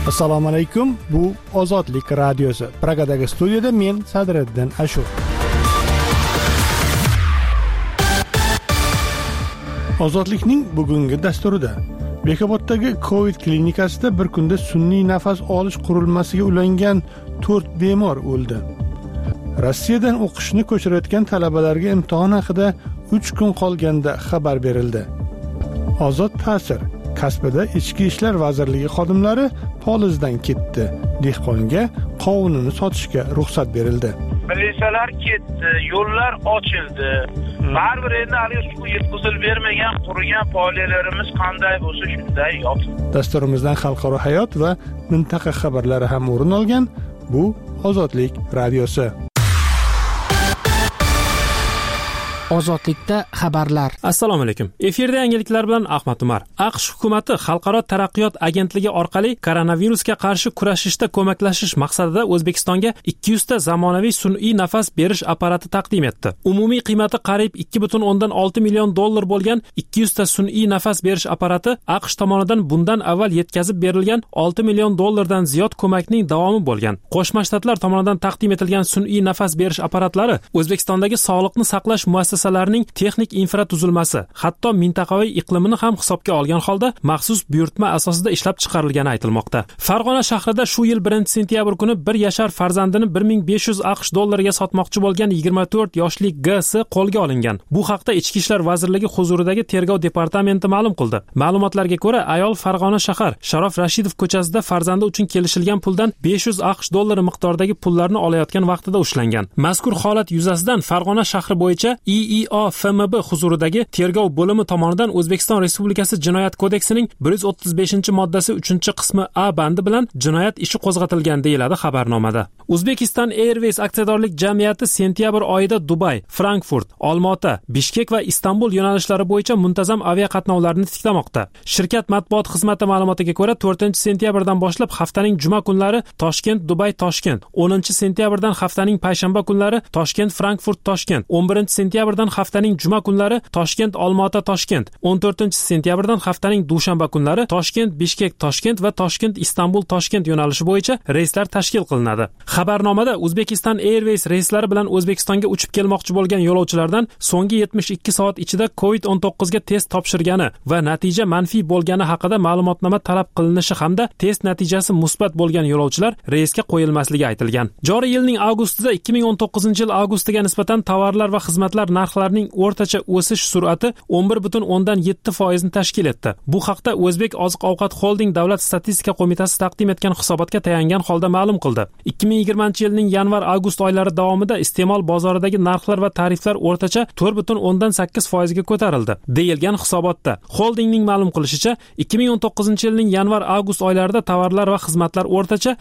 Assalomu alaykum. Bu Ozodlik radiosi. Pragadagi studiyada men Sadriddin Ashur. Ozodlikning bugungi dasturida Bekoboddagi COVID klinikasida bir kunda sun'iy nafas olish qurilmasiga ulangan 4 bemor o'ldi. Rossiyadan o'qishni ko'chirayotgan talabalarga imtihon haqida 3 kun qolganda xabar berildi. Ozod ta'sir kasbida Ichki ishlar vazirligi xodimlari polizdan ketdi. Dehqonga qovunini sotishga ruxsat berildi. Militsiyalar ketdi, yo'llar ochildi. Baribir endi hali yetkazib bermagan qurgan poliyalarimiz qanday bo'lsa shunday yotdi. Dasturimizdan xalqaro hayot va mintaqa xabarlari ham o'rin olgan. Bu Ozodlik radiosi. Ozodlikda xabarlar. Assalomu alaykum. Efirda yangiliklar bilan Ahmad Umar. AQSh hukumatı Xalqaro taraqqiyot agentligi orqali koronavirusga qarshi kurashishda ko'maklashish maqsadida O'zbekistonga 200 ta zamonaviy sun'iy nafas berish apparati taqdim etdi. Umumiy qiymati qariyb 2.6 million dollar bo'lgan 200 ta sun'iy nafas berish apparati AQSh tomonidan bundan avval yetkazib berilgan 6 million dollardan ziyod ko'makning davomi bo'lgan. Qo'shma Shtatlar tomonidan taqdim etilgan sun'iy nafas berish apparatlari O'zbekistondagi sog'liqni saqlash muassasalarining texnik infratuzilmasi, hatto mintaqaviy iqlimini ham hisobga olgan holda maxsus buyurtma asosida ishlab chiqarilgani aytilmoqda. Farg'ona shahrida shu yil 1-sentyabr kuni 1 yashar farzandini 1500 AQSh dollariga sotmoqchi bo'lgan 24 yoshli G.S. qo'lga olingan. Bu haqda Ichki ishlar vazirligi huzuridagi tergov departamenti ma'lum qildi. Ma'lumotlarga ko'ra, ayol Farg'ona shahar Sharof Rashidov ko'chasida farzandi uchun kelishilgan puldan 500 AQSh dollari miqdoridagi pullarni olayotgan vaqtida ushlangan. Mazkur holat yuzasidan Farg'ona shahri bo'yicha IIO FMB huzuridagi tergov bo'limi tomonidan O'zbekiston Respublikasi Jinoyat kodeksining 135-moddasi 3-qismi A bandi bilan jinoyat ishi qo'zg'atilgan deyiladi xabarnomada. Uzbekistan Airways aksiyadorlik jamiyati sentyabr oyida Dubay, Frankfurt, Olmaota, Bishkek va Istanbul yo'nalishlari bo'yicha muntazam aviaqatnovlarni tiklamoqda. Shirkat matbuot xizmati ma'lumotiga ko'ra 4-sentyabrdan boshlab haftaning juma kunlari Toshkent, Dubay, Toshkent, 10-sentyabrdan haftaning payshanba kunlari Toshkent, Frankfurt, Toshkent, 11-sentyabrdan haftaning juma kunlari Toshkent, Olmaota, Toshkent, 14-sentyabrdan haftaning dushanba kunlari Toshkent, Bishkek, Toshkent va Toshkent, Istanbul, Toshkent yo'nalishi bo'yicha reyslar tashkil qilinadi. Xabarnomada Uzbekistan Airways reyslari bilan O'zbekistonga uchib kelmoqchi bo'lgan yo'lovchilardan so'nggi 72 soat ichida COVID-19 ga test topshirgani va natija manfiy bo'lgani haqida ma'lumotnoma talab qilinishi hamda test natijasi musbat bo'lgan yo'lovchilar reysga qo'yilmasligi aytilgan. Joriy yilning avgustida 2019 yil avgustiga nisbatan tovarlar va xizmatlar narxlarining o'rtacha o'sish sur'ati 11.7% ni tashkil etdi. Bu haqda O'zbek oziq-ovqat xolding davlat statistika qo'mitasi taqdim etgan hisobotga tayangan holda ma'lum qildi. 2020-yilning yanvar-avgust oylari davomida iste'mol bozoridagi narxlar va tariflar o'rtacha 4.8% ga ko'tarildi, deyilgan hisobotda. Xoldingning ma'lum qilishicha, 2019-yilning yanvar-avgust oylarida tovarlar va xizmatlar o'rtacha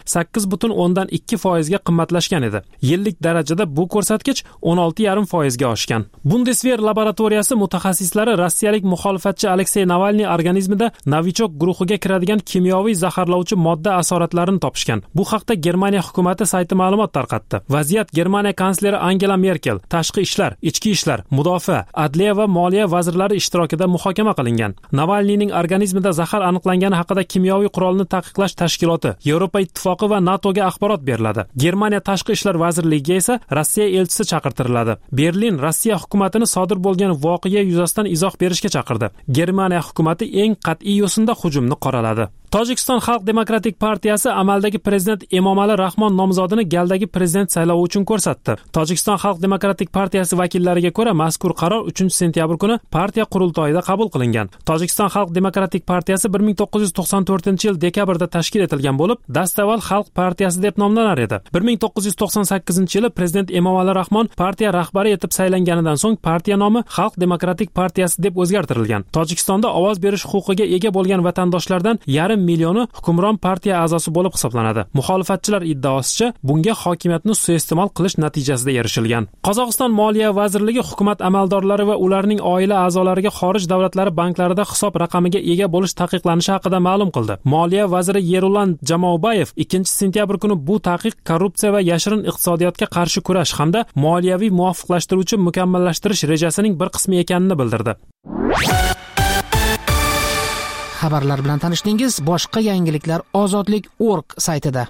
8.2% ga qimmatlashgan edi. Yillik darajada bu ko'rsatkich 16.5% ga oshgan. Bundeswehr laboratoriyasi mutaxassislari rossiyalik muxolifatchi Aleksey Navalniy organizmida Novichok guruhiga kiradigan kimyoviy zaharlovchi modda asoratlarini topishgan. Bu haqda Germaniya hukumati sayti ma'lumot tarqatdi. Vaziyat Germaniya kansleri Angela Merkel, tashqi ishlar, ichki ishlar, mudofaa, adliya va moliya vazirlari ishtirokida muhokama qilingan. Navalniyning organizmida zahar aniqlangani haqida kimyoviy qurolni taqiqlash tashkiloti, Yevropa ittifoqi va NATOga axborot beriladi. Germaniya tashqi ishlar vazirligiga esa Rossiya elchisi chaqirtiriladi. Berlin Rossiya hukumatini sodir bo'lgan voqea yuzasidan izoh berishga chaqirdi. Germaniya hukumati eng qat'iy yo'sinda hujumni qoraladi. Tojikiston Xalq demokratik partiyasi amaldagi prezident Emomali Rahmon nomzodini galdagi prezident saylovi uchun ko'rsatdi. Tojikiston Xalq demokratik partiyasi vakillariga ko'ra, mazkur qaror 3-sentyabr kuni partiya qurultoyida qabul qilingan. Tojikiston Xalq demokratik partiyasi 1994-yil dekabrda tashkil etilgan bo'lib, dastavval Xalq partiyasi deb nomlanar edi. 1998-yili prezident Emomali Rahmon partiya rahbari etib saylanganidan so'ng partiya nomi Xalq demokratik partiyasi deb o'zgartirilgan. Tojikistonda ovoz berish huquqiga ega bo'lgan vatandoshlardan yarim millioni hukmron partiya a'zosi bo'lib hisoblanadi. Muxolifatchilar iddaosicha, bunga hokimiyatni suiiste'mol qilish natijasida erishilgan. Qozog'iston Moliya vazirligi hukumat amaldorlari va ularning oila a'zolariga xorij davlatlari banklarida hisob raqamiga ega bo'lish taqiqlanishi haqida ma'lum qildi. Moliya vaziri Yerulan Jamoubayev 2-sentyabr kuni bu taqiq korrupsiya va yashirin iqtisodiyotga qarshi kurash hamda moliyaviy muvofiqlashtiruvchi mukammallashtirish rejasining bir qismi ekanini bildirdi. xabarlar bilan tanishdingiz. Boshqa yangiliklar ozodlik.org saytida.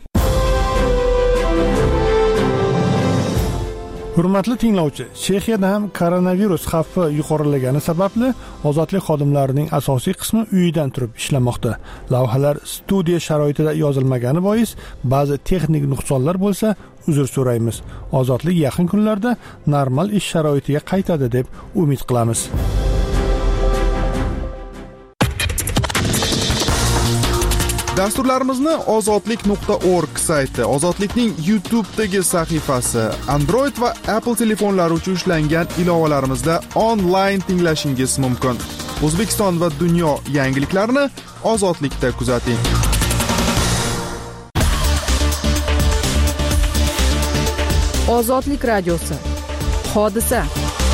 Hurmatli tinglovchi, Chexiyada ham koronavirus xavfi yuqorilagani sababli ozodlik xodimlarining asosiy qismi uyidan turib ishlamoqda. Lavhalar studiya sharoitida yozilmagani bois ba'zi texnik nuqsonlar bo'lsa, uzr so'raymiz. Ozodlik yaqin kunlarda normal ish sharoitiga qaytadi deb umid qilamiz. Dasturlarimizni ozodlik.org sayti, Ozodlikning YouTube'dagi sahifasi, Android va Apple telefonlari uchun ishlangan ilovalarimizda onlayn tinglashingiz mumkin. O'zbekiston va dunyo yangiliklarini Ozodlikda kuzating. Ozodlik radiosi. Hodisa.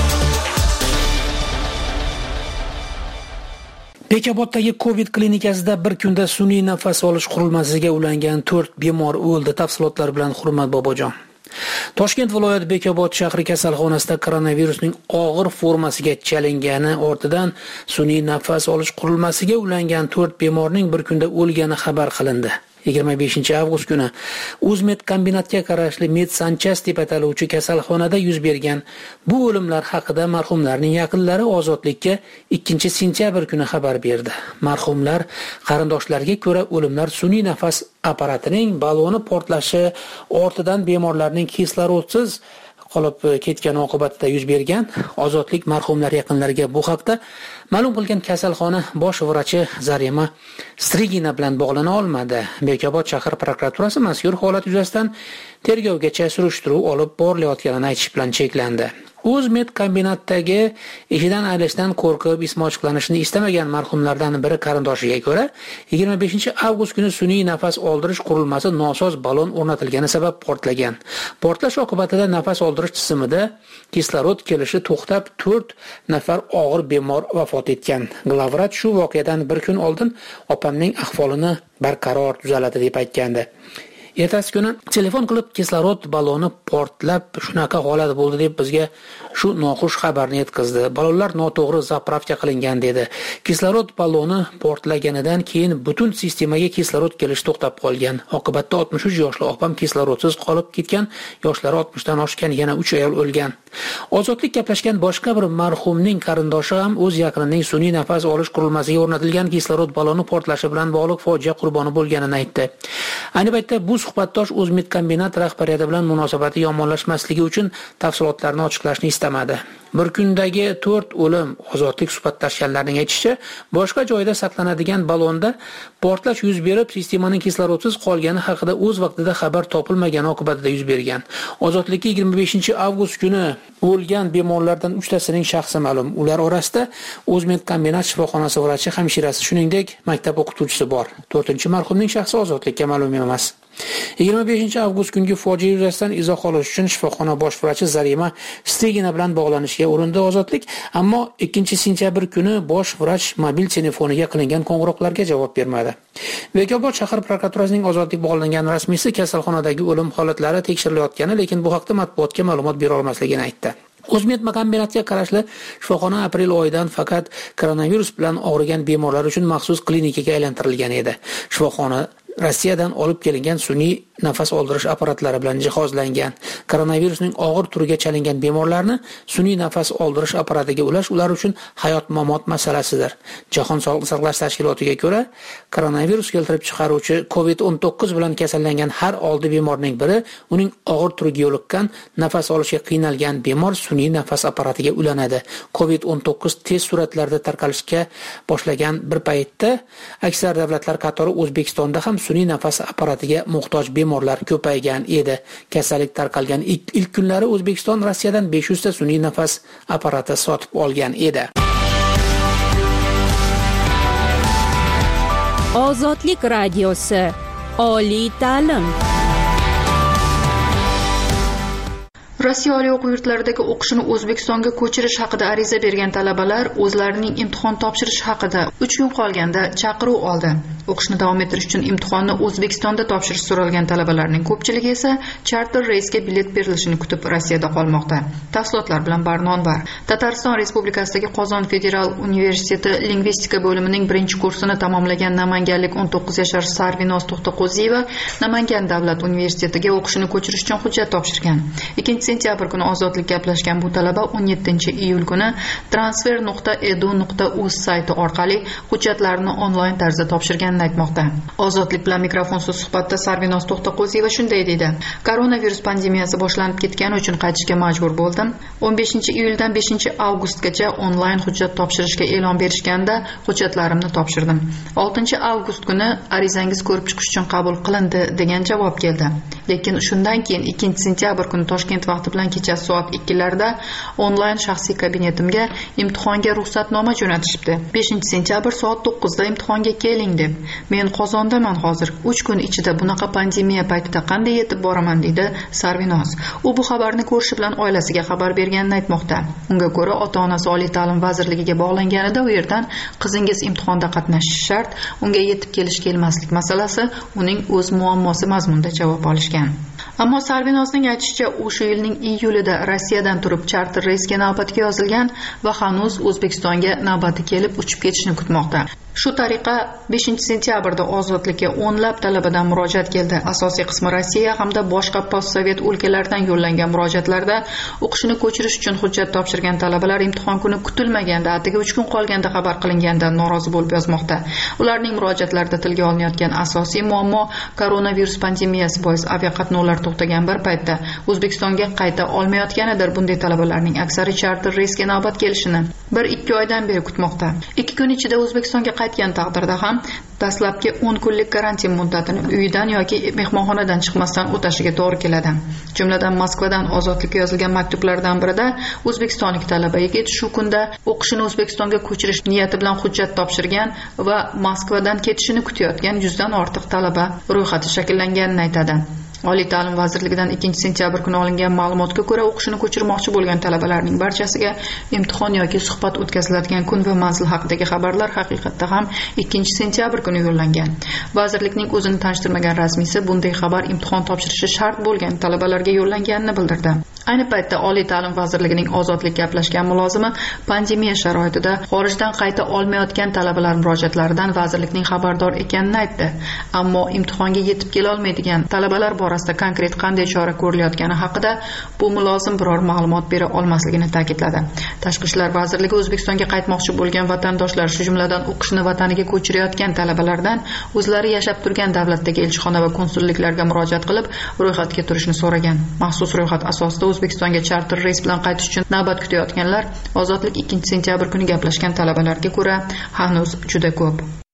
Bekoboddagi Covid klinikasida bir kunda sun'iy nafas olish qurilmasiga ulangan 4 bemor o'ldi. Tafsilotlar bilan Hurmat Bobojon. Toshkent viloyati Bekobod shahri kasalxonasida koronavirusning og'ir formasiga chalingani ortidan sun'iy nafas olish qurilmasiga ulangan 4 bemorning bir kunda o'lgani xabar qilindi. 25 avgust kuni Uzmed kombinatga qarashli Medsanchas deb ataluvchi kasalxonada yuz bergan bu o'limlar haqida marhumlarning yaqinlari Ozodlikka 2-sentyabr kuni xabar berdi. Marhumlar qarindoshlariga ko'ra o'limlar sun'iy nafas apparatining baloni portlashi ortidan bemorlarning kislorodsiz qolib ketgani oqibatida yuz bergan. Ozodlik marhumlar yaqinlariga bu haqda ma'lum qilgan kasalxona bosh vrachi Zarema Strigina bilan bog'lana olmadi. Bekobod shahar prokuraturasi mazkur holat yuzasidan tergovgacha surishtiruv olib borilayotganini aytish bilan cheklandi. Uzmed kombinatdagi ishidan aylashdan qo'rqib ismi ochiqlanishini istamagan marhumlardan biri qarindoshiga ko'ra 25 avgust kuni sun'iy nafas oldirish qurilmasi nosoz balon o'rnatilgani sabab portlagan. Portlash oqibatida nafas oldirish tizimida kislorod kelishi to'xtab 4 nafar og'ir bemor vafot etgan. Glavvrach shu voqeadan bir kun oldin opamning ahvolini barqaror tuzaladi deb aytgandi. Ertasi kuni telefon qilib kislorod baloni portlab shunaqa holat bo'ldi deb bizga shu noxush xabarni yetkazdi. Balonlar noto'g'ri zapravka qilingan dedi. Kislorod baloni portlaganidan keyin butun sistemaga kislorod kelishi to'xtab qolgan. Oqibatda 63 yoshli opam kislorodsiz qolib ketgan, yoshlari 60 dan oshgan yana 3 ayol o'lgan. Ozodlik gaplashgan boshqa bir marhumning qarindoshi ham o'z yaqinining sun'iy nafas olish qurilmasiga o'rnatilgan kislorod baloni portlashi bilan bog'liq fojia qurboni bo'lganini aytdi. Ayni paytda bu suhbatdosh Uzmed kombinat rahbariyati bilan munosabati yomonlashmasligi uchun tafsilotlarni ochiqlashni istamadi. Bir kundagi 4 o'lim Ozodlik suhbatdoshlarining aytishicha, boshqa joyda saqlanadigan balonda portlash yuz berib, sistemaning kislorodsiz qolgani haqida o'z vaqtida xabar topilmagani oqibatida yuz bergan. Ozodlikka 25 avgust kuni o'lgan bemorlardan 3tasining shaxsi ma'lum. Ular orasida Uzmed kombinat shifoxonasi vrachi, hamshirasi, shuningdek maktab o'qituvchisi bor. 4-marhumning shaxsi Ozodlikka ma'lum emas. 25 avgust kungi fojia yuzasidan izoh olish uchun shifoxona bosh vrachi Zarema Strigina bilan bog'lanishga urindi Ozodlik, ammo 2-sentyabr kuni bosh vrach mobil telefoniga qilingan qo'ng'iroqlarga javob bermadi. Bekobod shahar prokuraturasining Ozodlik bog'langan rasmiysi kasalxonadagi o'lim holatlari tekshirilayotgani, lekin bu haqda matbuotga ma'lumot bera olmasligini aytdi. Uzmed kombinatga qarashli shifoxona aprel oyidan faqat koronavirus bilan og'rigan bemorlar uchun maxsus klinikaga aylantirilgan edi. Shifoxona Rossiyadan olib kelingan sun'iy nafas oldirish apparatlari bilan jihozlangan. Koronavirusning og'ir turiga chalingan bemorlarni sun'iy nafas oldirish apparatiga ulash ular uchun hayot-mamot masalasidir. Jahon sog'liqni saqlash tashkilotiga ko'ra, koronavirus keltirib chiqaruvchi COVID-19 bilan kasallangan har 6 bemorning biri uning og'ir turiga yo'liqqan, nafas olishga qiynalgan bemor sun'iy nafas apparatiga ulanadi. COVID-19 tez sur'atlarda tarqalishga boshlagan bir paytda aksar davlatlar qatori O'zbekistonda ham sun'iy nafas apparatiga muhtoj bemorlar ko'paygan edi. Kasallik tarqalgan ilk kunlari O'zbekiston Rossiyadan 500 ta sun'iy nafas apparati sotib olgan edi. Ozodlik radiosi. Oliy ta'lim. Rossiya oliy o'quv yurtlaridagi o'qishini O'zbekistonga ko'chirish haqida ariza bergan talabalar o'zlarining imtihon topshirish haqida 3 kun qolganda chaqiruv oldi. O'qishni davom ettirish uchun imtihonni O'zbekistonda topshirish so'ralgan talabalarning ko'pchiligi esa charter reysga bilet berilishini kutib Rossiyada qolmoqda. Tafsilotlar bilan Barnon var. Tatariston Respublikasidagi Qozon Federal Universiteti lingvistika bo'limining birinchi kursini tamomlagan namanganlik 19 yashar Sarvinoz To'xtaqo'ziyeva Namangan davlat universitetiga o'qishini ko'chirish uchun hujjat topshirgan. 2-sentyabr kuni Ozodlik gaplashgan bu talaba 17-iyul kuni transfer.edu.uz sayti orqali hujjatlarini onlayn tarzda topshirganini aytmoqda. Ozodlik bilan mikrofonsiz suhbatda Sarvinoz To'xtaqo'ziyeva shunday dedi: Koronavirus pandemiyasi boshlanib ketgani uchun qaytishga majbur bo'ldim. 15-iyuldan 5-avgustgacha onlayn hujjat topshirishga e'lon berishganda hujjatlarimni topshirdim. 6-avgust kuni arizangiz ko'rib chiqish uchun qabul qilindi degan javob keldi. Lekin shundan keyin 2-sentyabr kuni Toshkent vaqti bilan kechasi soat 2larda onlayn shaxsiy kabinetimga imtihonga ruxsatnoma jo'natishibdi. 5-sentyabr soat 9da imtihonga keling deb. Men Qozondaman hozir. 3 kun ichida bunaqa pandemiya paytida qanday yetib boraman deydi Sarvinoz. U bu xabarni ko'rishi bilan oilasiga xabar berganini aytmoqda. Unga ko'ra, ota-onasi Oliy ta'lim vazirligiga bog'langanida u yerdan qizingiz imtihonda qatnashishi shart, unga yetib kelmaslik masalasi uning o'z muammosi mazmunida javob olishgan. Ammo Sarvinozning aytishicha, u shu yilning iyulida Rossiyadan turib charter reysga navbatga yozilgan va hanuz O'zbekistonga navbati kelib uchib ketishni kutmoqda. Shu tariqa 5-sentyabrda Ozodlikka o'nlab talabadan murojaat keldi. Asosiy qismi Rossiya hamda boshqa postsovet o'lkalardan yo'llangan murojaatlarda o'qishini ko'chirish uchun hujjat topshirgan talabalar imtihon kuni kutilmaganda, atigi 3 kun qolganda xabar qilingandan norozi bo'lib yozmoqda. Ularning murojaatlarida tilga olinayotgan asosiy muammo koronavirus pandemiyasi bois aviaqatnovlar to'xtagan bir paytda O'zbekistonga qayta olmayotganidir. Bunday talabalarning aksari charter reysga navbat kelishini 1-2 oydan beri kutmoqda. 2 kun ichida O'zbekistonga qaytgan taqdirda ham dastlabki 10 kunlik karantin muddatini uydan yoki mehmonxonadan chiqmasdan o'tashiga to'g'ri keladi. Jumladan Moskvadan Ozodlikka yozilgan maktublardan birida o'zbekistonlik talaba yigit shu kunda o'qishini O'zbekistonga ko'chirish niyati bilan hujjat topshirgan va Moskvadan ketishini kutayotgan 100 dan ortiq talaba ro'yxati shakllanganini aytadi. Oliy ta'lim vazirligidan 2-sentyabr kuni olingan ma'lumotga ko'ra, o'qishini ko'chirmoqchi bo'lgan talabalarning barchasiga imtihon yoki suhbat o'tkaziladigan kun va manzil haqidagi xabarlar haqiqatda ham 2-sentyabr kuni yo'llangan. Vazirlikning o'zini tanishtirmagan rasmiysi bunday xabar imtihon topshirishi shart bo'lgan talabalarga yo'llanganini bildirdi. Ayni paytda Oliy ta'lim vazirligining Ozodlik gaplashgan mulozimi pandemiya sharoitida xorijdan qayta olmayotgan talabalar murojaatlaridan vazirlikning xabardor ekanini aytdi. Ammo imtihonga yetib kela olmaydigan talabalar borasida konkret qanday chora ko'rilayotgani haqida bu mulozim biror ma'lumot bera olmasligini ta'kidladi. Tashqi ishlar vazirligi O'zbekistonga qaytmoqchi bo'lgan vatandoshlar, shu jumladan o'qishni vataniga ko'chirayotgan talabalardan o'zlari yashab turgan davlatdagi elchixona va konsulliklarga murojaat qilib, ro'yxatga turishni so'ragan. Maxsus ro'yxat asosida O'zbekistonga charter reys bilan qaytish uchun navbat kutayotganlar Ozodlik 2-sentyabr kuni gaplashgan talabalarga ko'ra hanuz juda ko'p.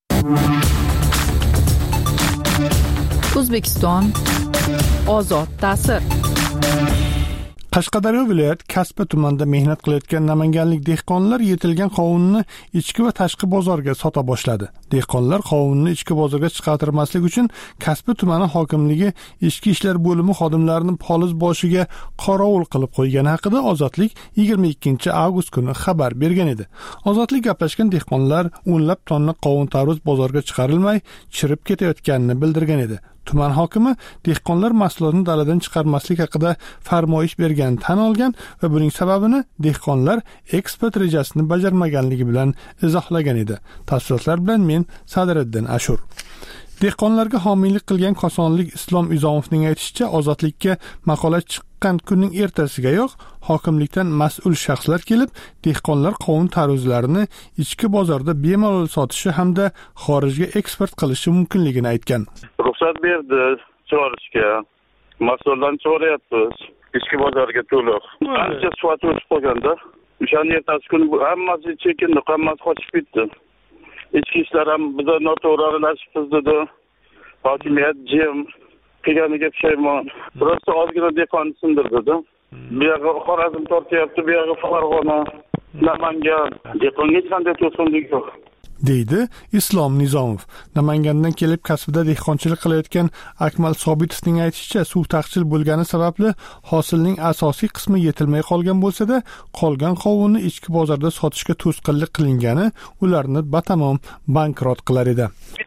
O'zbekiston ozod ta'sir. Qashqadaryo viloyat Kasba tumanida mehnat qilayotgan namanganlik dehqonlar yetilgan qovunni ichki va tashqi bozorga sota boshladi. Dehqonlar qovunni ichki bozorga chiqartirmaslik uchun Kasba tumani hokimligi ichki ishlar bo'limi xodimlarini poliz boshiga qorovul qilib qo'ygani haqida Ozodlik 22-avgust kuni xabar bergan edi. Ozodlik gaplashgan dehqonlar o'nlab tonna qovun tarvuz bozorga chiqarilmay chirib ketayotganini bildirgan edi. Tuman hokimi dehqonlar mahsulotni daladan chiqarmaslik haqida farmoyish berganini tan olgan va buning sababini dehqonlar eksport rejasini bajarmaganligi bilan izohlagan edi. Tafsilotlar bilan men Sadiriddin Ashur. Dehqonlarga homiylik qilgan Kosonlik Islom Izomovning aytishicha, Ozodlikka maqola chiqqan kunning ertasigayoq hokimlikdan mas'ul shaxslar kelib, dehqonlar qovun tarvuzlarini ichki bozorda bemalol sotishi hamda xorijga eksport qilishi mumkinligini aytgan. Ruxsat berdi chiqarishga. Mas'uldan so'rayapmiz. Ichki bozorga to'liq. Ancha sifat o'sib qolganda, o'shaning ertasi kuni hammasi chekindi, hammasi qochib ketdi. Ichki ishlar ham bizga noto'g'ri aralashibmiz dedi. Hokimiyat jim qilganiga pushaymon. Prosta ozgina dehqonni sindirdi. Bu yerga Xorazm tortyapti, bu yerga Farg'ona, Namangan. Dehqonga hech qanday to'sqinlik yo'q, deydi Islom Nizomov. Namangandan kelib kasbida dehqonchilik qilayotgan Akmal Sobitovning aytishicha, suv taqchil bo'lgani sababli hosilning asosiy qismi yetilmay qolgan bo'lsa-da, qolgan qovunni ichki bozorda sotishga to'sqinlik qilingani ularni batamom bankrot qilar edi. Bitta fura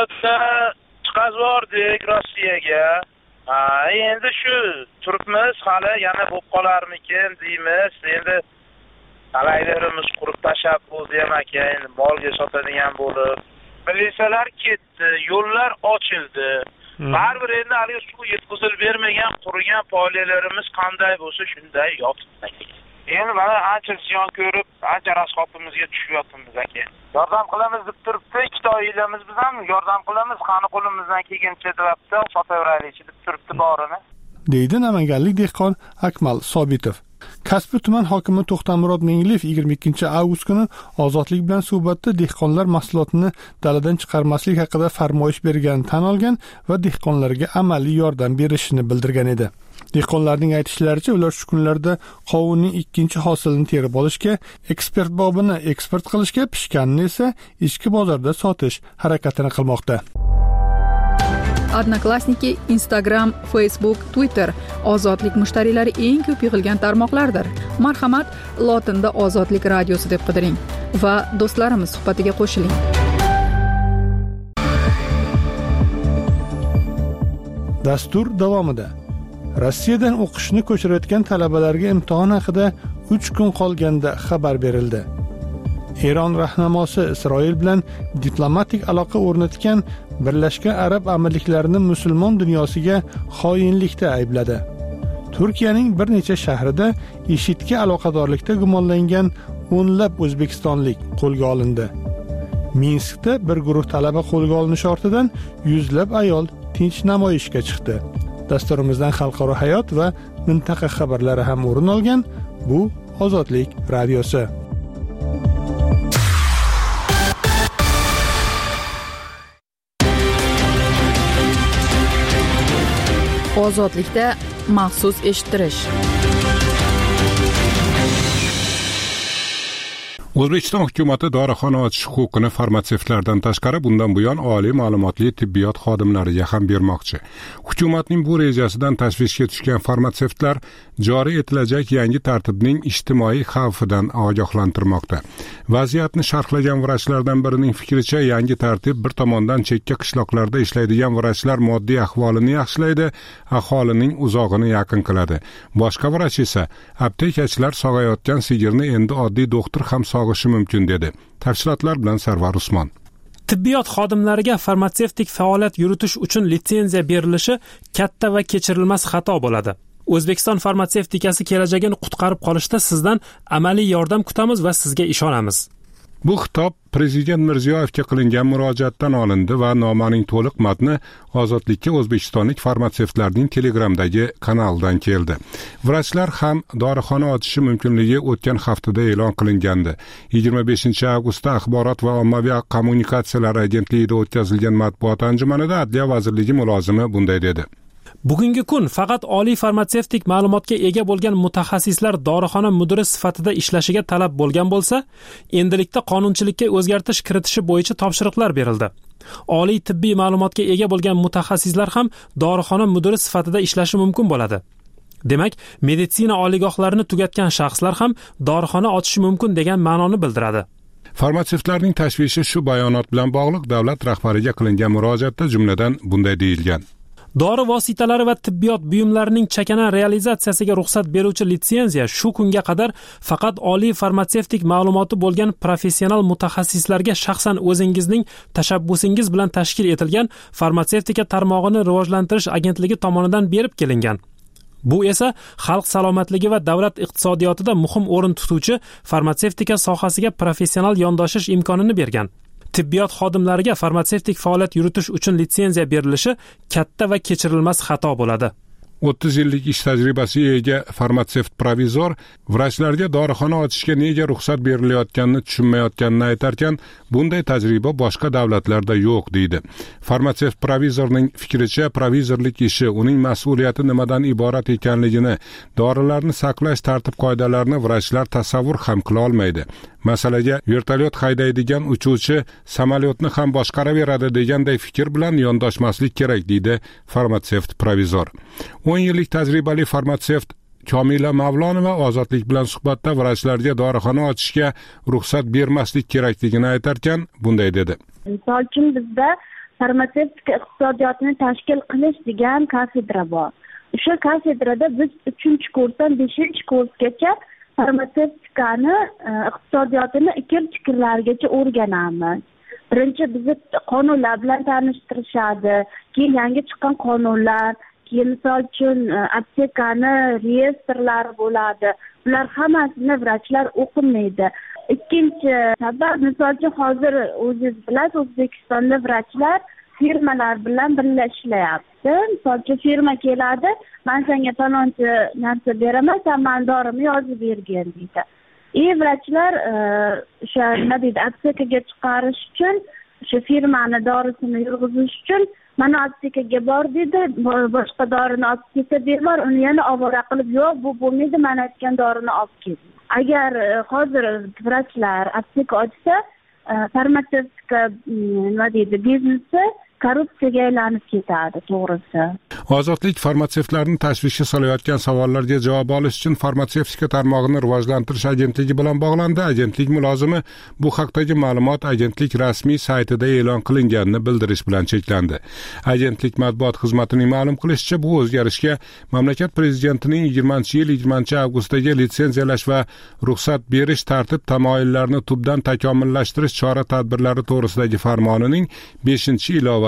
avgustda chiqazordik Rossiyaga. Endi shu turibmiz, hali yana bo'lib qolarmikin deymiz. Endi alaylarimiz qurib tashab bo'ldi ham aka, endi molga sotadigan bo'lib. Militsiyalar ketdi, yo'llar ochildi. Baribir endi hali suv yetkazib bermagan qurigan poylalarimiz qanday bo'lsa shunday yotibdi. Endi mana ancha ziyon ko'rib, ancha rasxotimizga tushyapmiz aka. Yordam qilamiz deb turibdi, 2 oilamiz biz ham yordam qilamiz, qani qo'limizdan kelgancha debdi, sotaveraylik deb turibdi borini. Deydi namanganlik dehqon Akmal Sobitov. Kasbi tuman hokimi To'xtamurod Mengleyev 22 kuni Ozodlik bilan suhbatda dehqonlar mahsulotini daladan chiqarmaslik haqida farmoyish berganini tan olgan va dehqonlarga amaliy yordam berishini bildirgan edi. Dehqonlarning aytishlaricha, ular shu kunlarda qovunning 2-hosilini terib olishga, eksport bobini eksport qilishga, pishganini esa ichki bozorda sotish harakatini qilmoqda. Odnoklassniki, Instagram, Facebook, Twitter Ozodlik mushtariylari eng ko'p yig'ilgan tarmoqlardir. Marhamat, lotinda Ozodlik radiosi deb qidiring va do'stlarimiz suhbatiga qo'shiling. Dastur davomida Rossiyadan o'qishni ko'chirayotgan talabalarga imtihon haqida 3 kun qolganda xabar berildi. Eron rahnamosi Isroil bilan diplomatik aloqa o'rnatgan Birlashgan Arab Amirliklarini musulmon dunyosiga xoinlikda aybladi. Turkiyaning bir necha shahrida IShIDga aloqadorlikda gumonlangan o'nlab o'zbekistonlik qo'lga olindi. Minskda bir guruh talaba qo'lga olinishi ortidan yuzlab ayol tinch namoyishga chiqdi. Dasturimizdan xalqaro hayot va mintaqa xabarlari ham o'rin olgan. Bu Ozodlik radiosi. Ozodlikda maxsus eshittirish. O'zbekiston hukumati dorixona ochish huquqini farmatsevtlardan tashqari bundan buyon oliy ma'lumotli tibbiyot xodimlariga ham bermoqchi. Hukumatning bu rejasidan tashvishga tushgan farmatsevtlar joriy etilajak yangi tartibning ijtimoiy xavfidan ogohlantirmoqda. Vaziyatni sharhlagan vrachlardan birining fikricha, yangi tartib bir tomondan chekka qishloqlarda ishlaydigan vrachlar moddiy ahvolini yaxshilaydi, aholining uzog'ini yaqin qiladi. Boshqa vrach esa aptekachilar sog'ayotgan sigirni endi oddiy doktor ham sog'ishi mumkin dedi. Tafsilotlar bilan Sarvar Usmon. Tibbiyot xodimlariga farmatsevtik faoliyat yuritish uchun litsenziya berilishi katta va kechirilmas xato bo'ladi. O'zbekiston farmatsevtikasi kelajagini qutqarib qolishda sizdan amaliy yordam kutamiz va sizga ishonamiz. Bu xitob Prezident Mirziyoyevga qilingan murojaatdan olindi va nomaning to'liq matni Ozodlikka o'zbekistonlik farmatsevtlarning Telegramdagi kanalidan keldi. Vrachlar ham dorixona ochishi mumkinligi o'tgan haftada e'lon qilingandi. 25-avgustda Axborot va ommaviy kommunikatsiyalar agentligida o'tkazilgan matbuot anjumanida Adliya vazirligi mulozimi bunday dedi. Bugungi kun faqat oliy farmatsevtik ma'lumotga ega bo'lgan mutaxassislar dorixona mudiri sifatida ishlashiga talab bo'lgan bo'lsa, endilikda qonunchilikka o'zgartirish kiritishi bo'yicha topshiriqlar berildi. Oliy tibbiy ma'lumotga ega bo'lgan mutaxassislar ham dorixona mudiri sifatida ishlashi mumkin bo'ladi. Demak, meditsina oliygohlarini tugatgan shaxslar ham dorixona ochishi mumkin degan ma'noni bildiradi. Farmatsevtlarning tashvishi shu bayonot bilan bog'liq davlat rahbariga qilingan murojaatda jumladan bunday deyilgan. Dori vositalari va tibbiyot buyumlarining chakana realizatsiyasiga ruxsat beruvchi litsenziya shu kunga qadar faqat oliy farmatsevtik ma'lumoti bo'lgan professional mutaxassislarga shaxsan o'zingizning tashabbusingiz bilan tashkil etilgan farmatsevtika tarmog'ini rivojlantirish agentligi tomonidan berib kelingan. Bu esa xalq salomatligi va davlat iqtisodiyotida muhim o'rin tutuvchi farmatsevtika sohasiga professional yondashish imkonini bergan. Tibbiyot xodimlariga farmatsevtik faoliyat yuritish uchun litsenziya berilishi katta va kechirilmas xato bo'ladi. 30 yillik ish tajribasiga ega farmatsevt provizor vrachlarga dorixona ochishga nega ruxsat berilayotganini tushunmayotganini aytarkan, bunday tajriba boshqa davlatlarda yo'q deydi. Farmatsevt provizorning fikricha, provizorlik ishi uning mas'uliyati nimadan iborat ekanligini, dorilarni saqlash tartib-qoidalarini vrachlar tasavvur ham qila olmaydi. Masalaga vertolyot haydaydigan uchuvchi samolyotni ham boshqaraveradi deganday fikr bilan yondoshmaslik kerak deydi farmatsevt provizor. 10 yillik tajribali farmatsevt Komila Mavlonova Ozodlik bilan suhbatda vrachlarga dorixona ochishga ruxsat bermaslik kerakligini aytarkan, bunday dedi. Misol uchun bizda farmatsevtika iqtisodiyotini tashkil qilish degan kafedra bor. O'sha kafedrada biz 3-kursdan 5-kursgacha farmatsevtikani iqtisodiyotini ikir-chikirlargacha o'rganamiz. Birinchi bizni qonunlar bilan tanishtirishadi, keyin yangi chiqqan qonunlar, keyin misol uchun aptekani reyestrlari bo'ladi. Bular hammasini vrachlar o'qimaydi. Ikkinchi sabab, misol uchun hozir o'zingiz bilasiz, O'zbekistonda vrachlar firmalar bilan birga ishlayapti. Misol uchun firma keladi, men senga falonchi narsa beraman, sen men dorini yozib bergin deydi. Vrachlar o'sha nima deydi, aptekaga chiqarish uchun, o'sha firmani dorisini yurg'izish uchun mana aptekaga bor dedi, boshqa dorini olib kelsa bemor, uni yana ovora qilib, yo'q, bu bo'lmaydi, men aytgan dorini olib kel. Agar hozir vrachlar apteka ochsa, farmatsevtika nima deydi, biznesi korrupsiyaga aylanib ketadi, to'g'risi. Ozodlik farmatsevtlarni tashvishga solayotgan savollarga javob olish uchun farmatsevtika tarmog'ini rivojlantirish agentligi bilan bog'landi. Agentlik mulozimi bu haqdagi ma'lumot agentlik rasmiy saytida e'lon qilinganini bildirish bilan cheklandi. Agentlik matbuot xizmatining ma'lum qilishicha, bu o'zgarishga mamlakat prezidentining 20-yil 20-avgustdagi litsenziyalash va ruxsat berish tartib tamoyillarini tubdan takomillashtirish chora-tadbirlari to'g'risidagi farmonining 5-ilovasi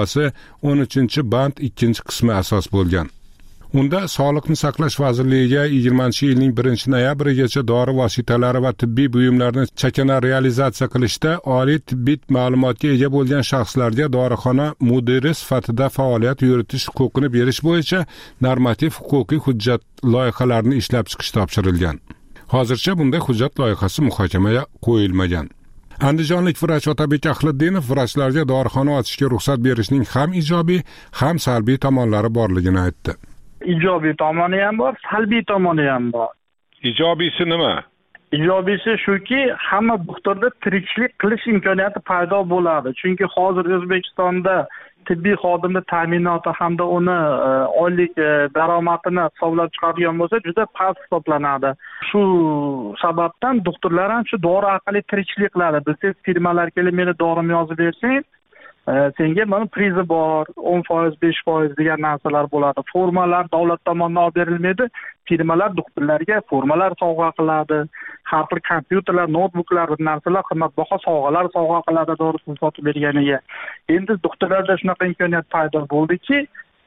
13-band 2-qismi asos bo'lgan. Unda Sog'liqni saqlash vazirligiga 20-yilning 1-noyabrigacha dori vositalari va tibbiy buyumlarni chakana realizatsiya qilishda oliy tibbiy ma'lumotga ega bo'lgan shaxslarga dorixona mudiri sifatida faoliyat yuritish huquqini berish bo'yicha normativ huquqiy hujjat loyihalarini ishlab chiqish topshirilgan. Hozircha bunday hujjat loyihasi muhokamaga qo'yilmagan. Andijonlik vrach Otabek Ahliddinov vrachlarga dorixona ochishga ruxsat berishning ham ijobiy, ham salbiy tomonlari borligini aytdi. Ijobiy tomoni ham bor, salbiy tomoni ham bor. Ijobiysi nima? Ijobiysi shuki, hamma doktorda tirikchilik qilish imkoniyati paydo bo'ladi. Chunki hozir O'zbekistonda tibbiy xodimni ta'minoti hamda uni oylik daromadini hisoblab chiqargan bo'lsa, juda past hisoblanadi. Shu sababdan doktorlar ham shu dori orqali tirikchilik qiladi. Biz firmalar kelib meni dorimni yozib bersang, senga mana prizi bor, 10%, 5% degan narsalar bo'ladi. Formalar davlat tomonidan olib berilmaydi. Firmalar doktorlarga formalar sovg'a qiladi. Har bir kompyuterlar, notebooklar, narsalar qimmatbaho sovg'alar sovg'a qiladi dorisini sotib berganiga. Endi doktorlarda shunaqa imkoniyat paydo bo'ldiki,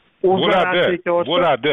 bo'ladi.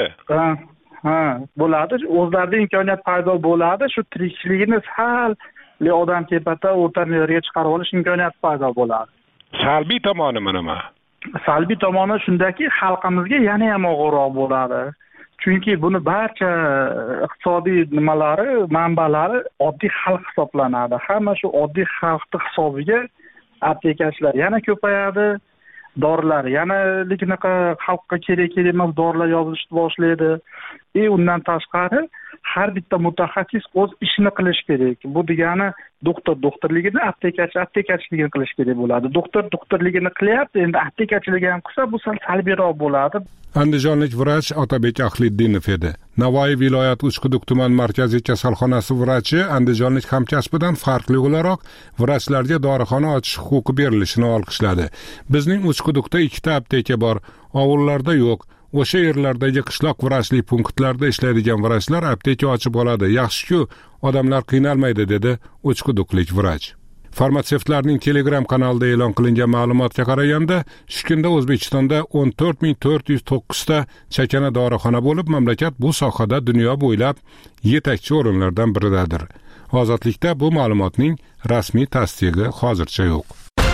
O'zlarida imkoniyat paydo bo'ladi. Shu tirikchiligini sal odam tepata o'rta me'yorga chiqarib olish imkoniyati paydo bo'ladi. Salbiy tomoni nima? Salbiy tomoni shundaki, xalqimizga yana ham og'irroq bo'ladi. Chunki buni barcha iqtisodiy manbalari oddiy xalq hisoblanadi. Hamma shu oddiy xalqning hisobiga aptekachilar yana ko'payadi. Dorilar yana xalqqa kerak emas dorilar yozilishni boshlaydi. Undan tashqari har bitta mutaxassis o'z ishini qilish kerak. Bu degani doktorligini, aptekachiligini qilish kerak bo'ladi. Doktorligini qilyapti, endi aptekachiligini ham qilsa, bu salbiyroq bo'ladi. Andijonlik vrach Otabek Ahliddinov edi. Navoiy viloyat Uchquduq tuman markaziy kasalxonasi vrachi andijonlik hamkasbidan farqli o'laroq vrachlarga dorixona ochish huquqi berilishini olqishladi. Bizning Uchquduqda 2 apteka bor, ovullarda yo'q. O'sha yerlardagi qishloq vrachlik punktlarida ishlaydigan vrachlar apteka ochib oladi. Yaxshi-ku, odamlar qiynalmaydi, dedi Uchquduqlik vrach. Farmatsevtlarning Telegram kanalida e'lon qilingan ma'lumotga qaraganda, shu kunda O'zbekistonda 14.409 ta chakana dorixona bo'lib, mamlakat bu sohada dunyo bo'ylab yetakchi o'rinlardan biridadir. Ozodlikda bu ma'lumotning rasmiy tasdig'i hozircha yo'q.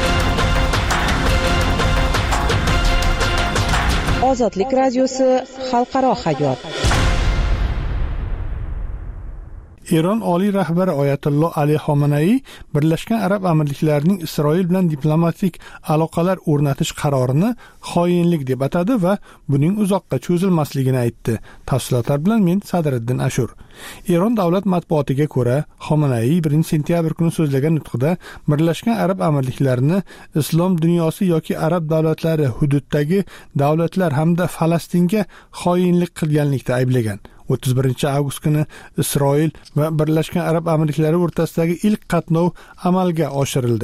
Ozodlik radiosi xalqaro hayot. Eron oliy rahbari Oyatullo Ali Xomenei Birlashgan Arab Amirliklarining Isroil bilan diplomatik aloqalar o'rnatish qarorini xoinlik deb atadi va buning uzoqqa cho'zilmasligini aytdi. Tafsilotlar bilan men Sadriddin Ashur. Eron davlat matbuotiga ko'ra, Xomenei 1-sentyabr kuni so'zlagan nutqida Birlashgan Arab Amirliklarini islom dunyosi yoki arab davlatlari hududdagi davlatlar hamda Falastinga xoinlik qilganlikda ayblagan. 31-avgust kuni Isroil va Birlashgan Arab Amirliklari o'rtasidagi ilk qatnov amalga oshirildi.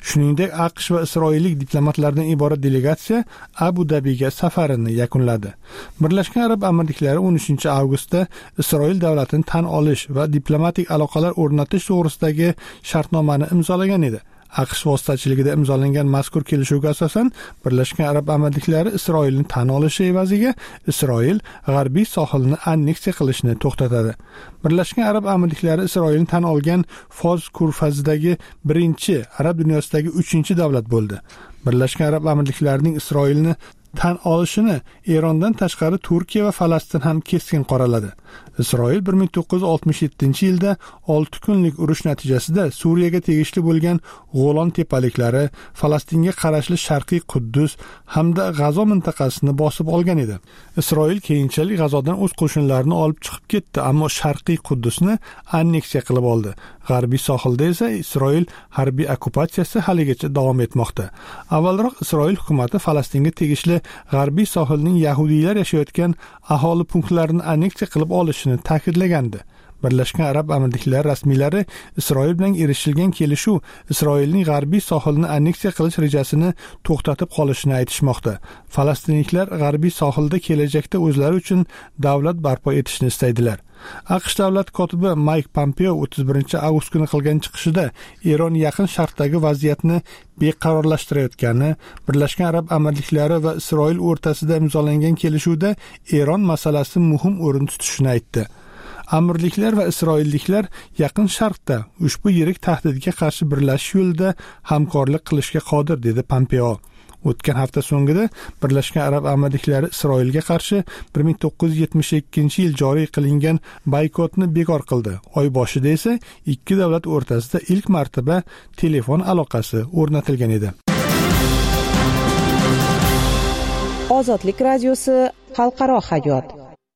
Shuningdek, AQSh va isroillik diplomatlardan iborat delegatsiya Abu Dabiga safarini yakunladi. Birlashgan Arab Amirliklari 13 avgustda Isroil davlatini tan olish va diplomatik aloqalar o'rnatish to'g'risidagi shartnomani imzolagan edi. AQSh vositachiligida imzolangan mazkur kelishuvga asosan Birlashgan Arab Amirliklari Isroilni tan olishi evaziga Isroil g'arbiy sohilni anneksiya qilishni to'xtatadi. Birlashgan Arab Amirliklari Isroilni tan olgan Fors ko'rfazidagi birinchi, arab dunyosidagi 3-chi davlat bo'ldi. Birlashgan Arab Amirliklarining Isroilni tan olishini Erondan tashqari Turkiya va Falastin ham keskin qoraladi. Isroil 1967-yilda 6 kunlik urush natijasida Suriyaga tegishli bo'lgan Golan tepaliklari, Falastinga qarashli Sharqiy Quddus hamda G'azo mintaqasini bosib olgan edi. Isroil keyinchalik G'azodan o'z qo'shinlarini olib chiqib ketdi, ammo Sharqiy Quddusni anneksiya qilib oldi. G'arbiy sohilda esa Isroil harbiy okkupatsiyasi haligacha davom etmoqda. Avvalroq Isroil hukumati Falastinga tegishli g'arbiy sohilning yahudiylar yashayotgan aholi punktlarini anneksiya qilib olishini ta'kidlagandi. Birlashgan Arab Amirliklari rasmiylari Isroil bilan erishilgan kelishuv Isroilning g'arbiy sohilni anneksiya qilish rejasini to'xtatib qolishini aytishmoqda. Falastinliklar g'arbiy sohilda kelajakda o'zlari uchun davlat barpo etishni istaydilar. AQSh davlat kotibi Mike Pompeo 31 avgust kuni qilgan chiqishida Eron yaqin sharqdagi vaziyatni beqarorlashtirayotgani, Birlashgan Arab Amirliklari va Isroil o'rtasida imzolangan kelishuvda Eron masalasi muhim o'rin tutishini aytdi. Amirliklar va isroilliklar yaqin sharqda ushbu yirik tahdidga qarshi birlashish yo'lida hamkorlik qilishga qodir, dedi Pompeo. O'tgan hafta so'ngida Birlashgan Arab Amirliklari Isroilga qarshi 1972-yil joriy qilingan boykotni bekor qildi. Oy boshida esa ikki davlat o'rtasida ilk marotaba telefon aloqasi o'rnatilgan edi. Ozodlik radiosi xalqaro hayot.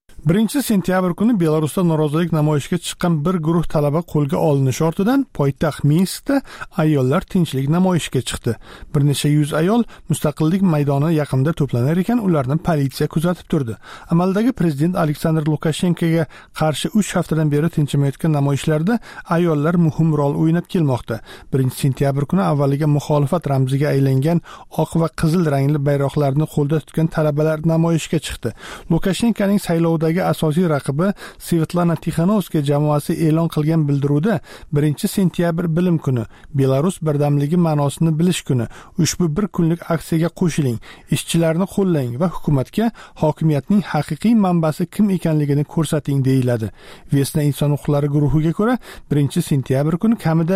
1-sentyabr kuni Belarusda norozilik namoyishiga chiqqan bir guruh talaba qo'lga olinishi ortidan poytaxt Minskda ayollar tinchlik namoyishiga chiqdi. Bir necha yuz ayol Mustaqillik maydoni yaqinida to'planar ekan, ularni politsiya kuzatib turdi. Amaldagi prezident Aleksandr Lukashenkoga qarshi 3 haftadan beri tinchimayotgan namoyishlarda ayollar muhim rol o'ynab kelmoqda. 1-sentyabr kuni avvaliga muxolifat ramziga aylangan oq va qizil rangli bayroqlarni qo'lda tutgan talabalar namoyishga chiqdi. Lukashenkoning saylovdagi asosiy raqibi Svetlana Tixanovskaya jamoasi e'lon qilgan bildiruvda 1-sentyabr bilim kuni, Belarus birdamligi ma'nosini bilish kuni, ushbu bir kunlik aksiyaga qo'shiling, ishchilarni qo'llang va hukumatga hokimiyatning haqiqiy manbasi kim ekanligini ko'rsating deyiladi. Vesna inson huquqlari guruhiga ko'ra 1-sentyabr kuni kamida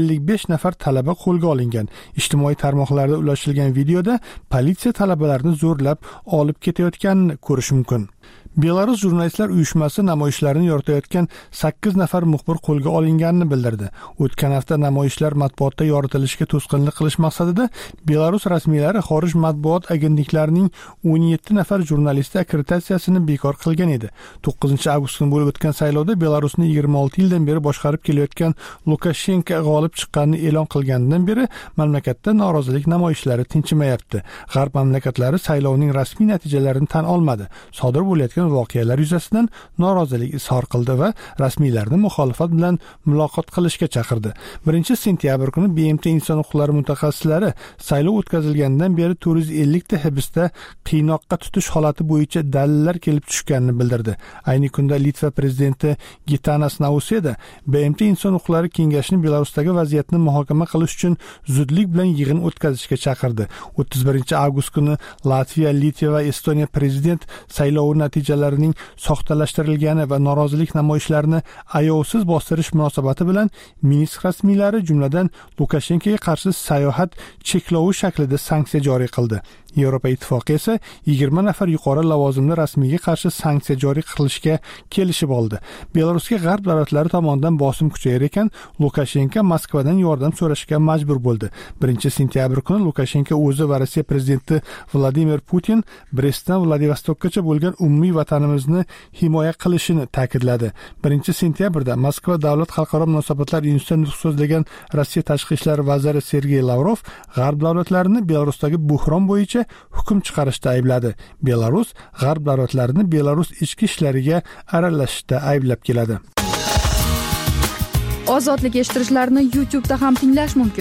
55 nafar talaba qo'lga olingan. Ijtimoiy tarmoqlarda ulashilgan videoda politsiya talabalarni zo'rlab olib ketayotganini ko'rish mumkin. Belarus jurnalistlar uyushmasi namoyishlarni yoritayotgan 8 nafar muxbir qo'lga olinganini bildirdi. O'tgan hafta namoyishlar matbuotda yoritilishiga to'sqinlik qilish maqsadida Belarus rasmiylari xorij matbuot agentliklarining 17 nafar jurnalisti akkreditatsiyasini bekor qilgan edi. 9-avgust kuni bo'lib o'tgan saylovda Belarusni 26 yildan beri boshqarib kelayotgan Lukashenko g'olib chiqqanini e'lon qilganidan beri mamlakatda norozilik namoyishlari tinchimayapti. G'arb mamlakatlari saylovning rasmiy natijalarini tan olmadi. Sodir bo'layotgan voqealar yuzasidan norozilik izhor qildi va rasmiylarni muxolifat bilan muloqot qilishga chaqirdi. 1-sentyabr kuni BMT inson huquqlari mutaxassislari saylov o'tkazilgandan beri 450 ta hibsda qiynoqqa tutish holati bo'yicha dalillar kelib tushganini bildirdi. Ayni kunda Litva prezidenti Gitanas Nauseda BMT inson huquqlari kengashini Belarusdagi vaziyatni muhokama qilish uchun zudlik bilan yig'in o'tkazishga chaqirdi. 31-avgust kuni Latviya, Litva va Estoniya prezident saylovi natijalarining soxtalashtirilgani va norozilik namoyishlarini ayovsiz bostirish munosabati bilan Minsk rasmiylari jumladan Lukashenkoga qarshi sayohat cheklovi shaklida sanksiya joriy qildi. Yevropa Ittifoqi esa 20 nafar yuqori lavozimli rasmiyga qarshi sanksiya joriy qilishga kelishib oldi. Belarusga g'arb davlatlari tomonidan bosim kuchayar ekan, Lukashenko Moskvadan yordam so'rashga majbur bo'ldi. 1-sentyabr kuni Lukashenko o'zi va Rossiya prezidenti Vladimir Putin Brestdan Vladivostokgacha bo'lgan umumiy vatanimizni himoya qilishini ta'kidladi. 1-sentyabrda Moskva davlat xalqaro munosabatlar institutida nutq so'zlagan Rossiya tashqi ishlar vaziri Sergey Lavrov g'arb davlatlarini Belarusdagi buhron bo'yicha hukm chiqarishda aybladi. Belarus g'arb davlatlarini Belarus ichki ishlariga aralashishda ayblab keladi. Ozodlik eshittirishlarni YouTube'da ham tinglash mumkin.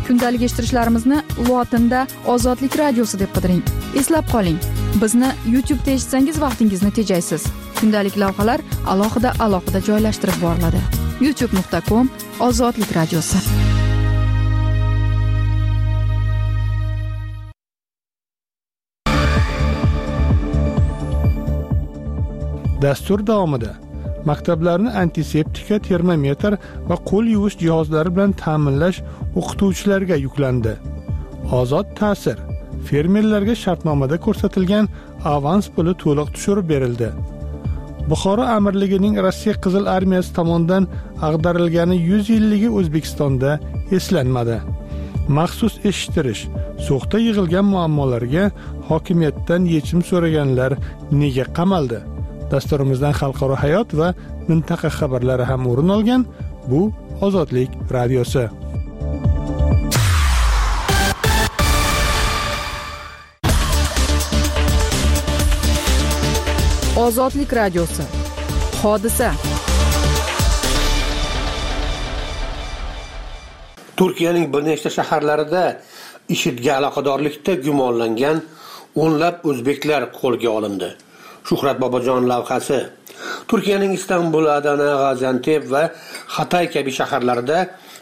Kundalik eshittirishlarimizni lotinda Ozodlik radiosi deb qidiring. Eslab qoling, bizni YouTube'da eshitsangiz vaqtingizni tejaysiz. Kundalik lavhalar alohida joylashtirib boriladi. youtube.com/Ozodlik radiosi. Dastur davomida maktablarni antiseptika, termometr va qo'l yuvish jihozlari bilan ta'minlash o'qituvchilarga yuklandi. Ozod ta'sir: fermerlarga shartnomada ko'rsatilgan avans puli to'liq tushirib berildi. Buxoro amirligining Rossiya Qizil armiyasi tomonidan ag'darilgani 100 yilligi O'zbekistonda eslanmadi. Maxsus eshittirish: so'xda yig'ilgan muammolarga hokimiyatdan yechim so'raganlar nega qamaldi? Dasturimizdan xalqaro hayot va mintaqa xabarlari ham o'rin olgan. Bu Ozodlik radiosi. Ozodlik radiosi. Hodisa. Turkiyaning bir nechta shaharlarida IShIDga aloqadorlikda gumonlangan o'nlab o'zbeklar qo'lga olindi. Shuhrat Bobojon lavhasi. Turkiyaning Istanbul, Adana, Gaziantep va Hatay kabi shaharlarida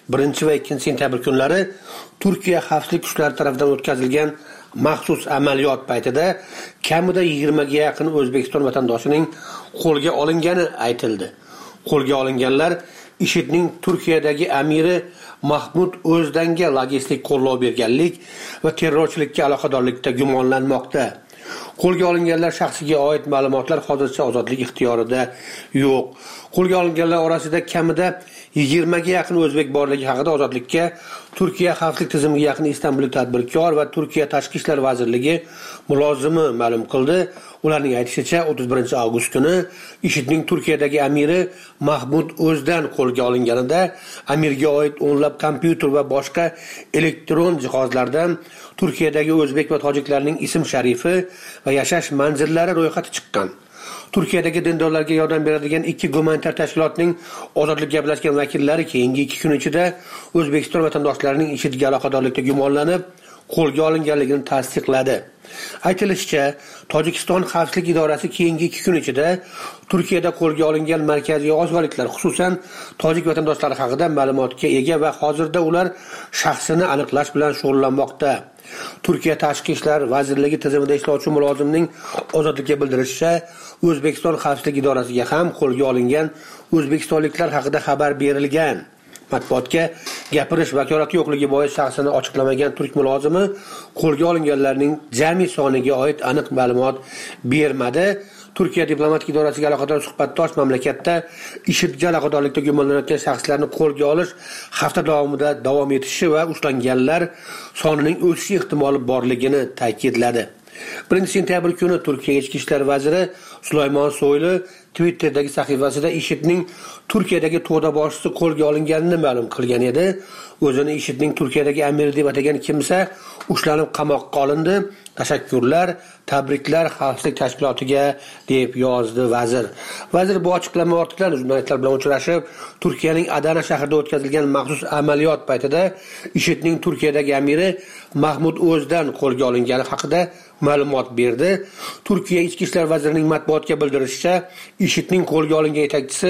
1 va 2 sentyabr kunlari Turkiya xavfsizlik kuchlari tomonidan o'tkazilgan maxsus amaliyot paytida kamida 20 ga yaqin O'zbekiston vatandoshining qo'lga olingani aytildi. Qo'lga olinganlar IShIDning Turkiyadagi amiri Mahmud O'zdanga logistik qo'llov berganlik va terrorchilikka aloqadorlikda gumonlanmoqda. Qo'lga olinganlar shaxsiga oid ma'lumotlar hozircha ozodlik ixtiyorida yo'q. Qo'lga olinganlar orasida kamida 20 ga yaqin o'zbek borligi haqida ozodlikka Turkiya xavfsizlik tizimiga yaqin istanbullik tadbirkor va Turkiya Tashqi ishlar vazirligi mulozimi ma'lum qildi. Ularning aytishicha 31 avgust kuni IShIDning Turkiyadagi amiri Mahmud O'zdan qo'lga olinganida amirga oid o'nlab kompyuter va boshqa elektron jihozlardan Turkiyadagi o'zbek va tojiklarning ism sharifi va yashash manzillari ro'yxati chiqqan. Turkiyadagi dindorlarga yordam beradigan 2 gumanitar tashkilotning ozodlikka birlashgan vakillari keyingi 2 kun ichida O'zbekiston vatandoshlarining IShIDga aloqadorlikda gumonlanib qo'lga olinganligini tasdiqladi. Aytilishicha, Tojikiston xavfsizlik idorasi keyingi 2 kun ichida Turkiyada qo'lga olingan markaziy osiyoliklar, xususan tojik vatandoshlari haqida ma'lumotga ega va hozirda ular shaxsini aniqlash bilan shug'ullanmoqda. Turkiya Tashqi ishlar vazirligi tizimida ishlovchi mulozimning ozodlikka bildirishicha, O'zbekiston xavfsizlik idorasiga ham qo'lga olingan o'zbekistonliklar haqida xabar berilgan. Matbuotga gapirish vakolati yo'qligi bois shaxsini ochiqlamagan turk mulozimi qo'lga olinganlarning jami soniga oid aniq ma'lumot bermadi. Turkiya diplomatik idorasiga aloqador suhbatdosh mamlakatda IShIDga aloqadorlikda gumonlanayotgan shaxslarni qo'lga olish hafta davomida davom etishi va ushlanganlar sonining o'sishi ehtimoli borligini ta'kidladi. 1 sentyabr kuni Turkiya ichki ishlar vaziri Sulaymon Soylu Twitter'dagi sahifasida IShIDning Turkiyadagi to'da boshchisi qo'lga olinganini ma'lum qilgan edi. O'zini IShIDning Turkiyadagi amiri deb atagan kimsa ushlanib qamoqqa olindi. Tashakkurlar, tabriklar xavfsizlik tashkilotiga deb yozdi vazir. Vazir bu ochiqlama ortidan jurnalistlar bilan uchrashib, Turkiyaning Adana shahrida o'tkazilgan maxsus amaliyot paytida IShIDning Turkiyadagi amiri Mahmud O'zdan qo'lga olingani haqida ma'lumot berdi. Turkiya ichki ishlar vazirining matbuotga bildirishicha, IShIDning qo'lga olingan yetakchisi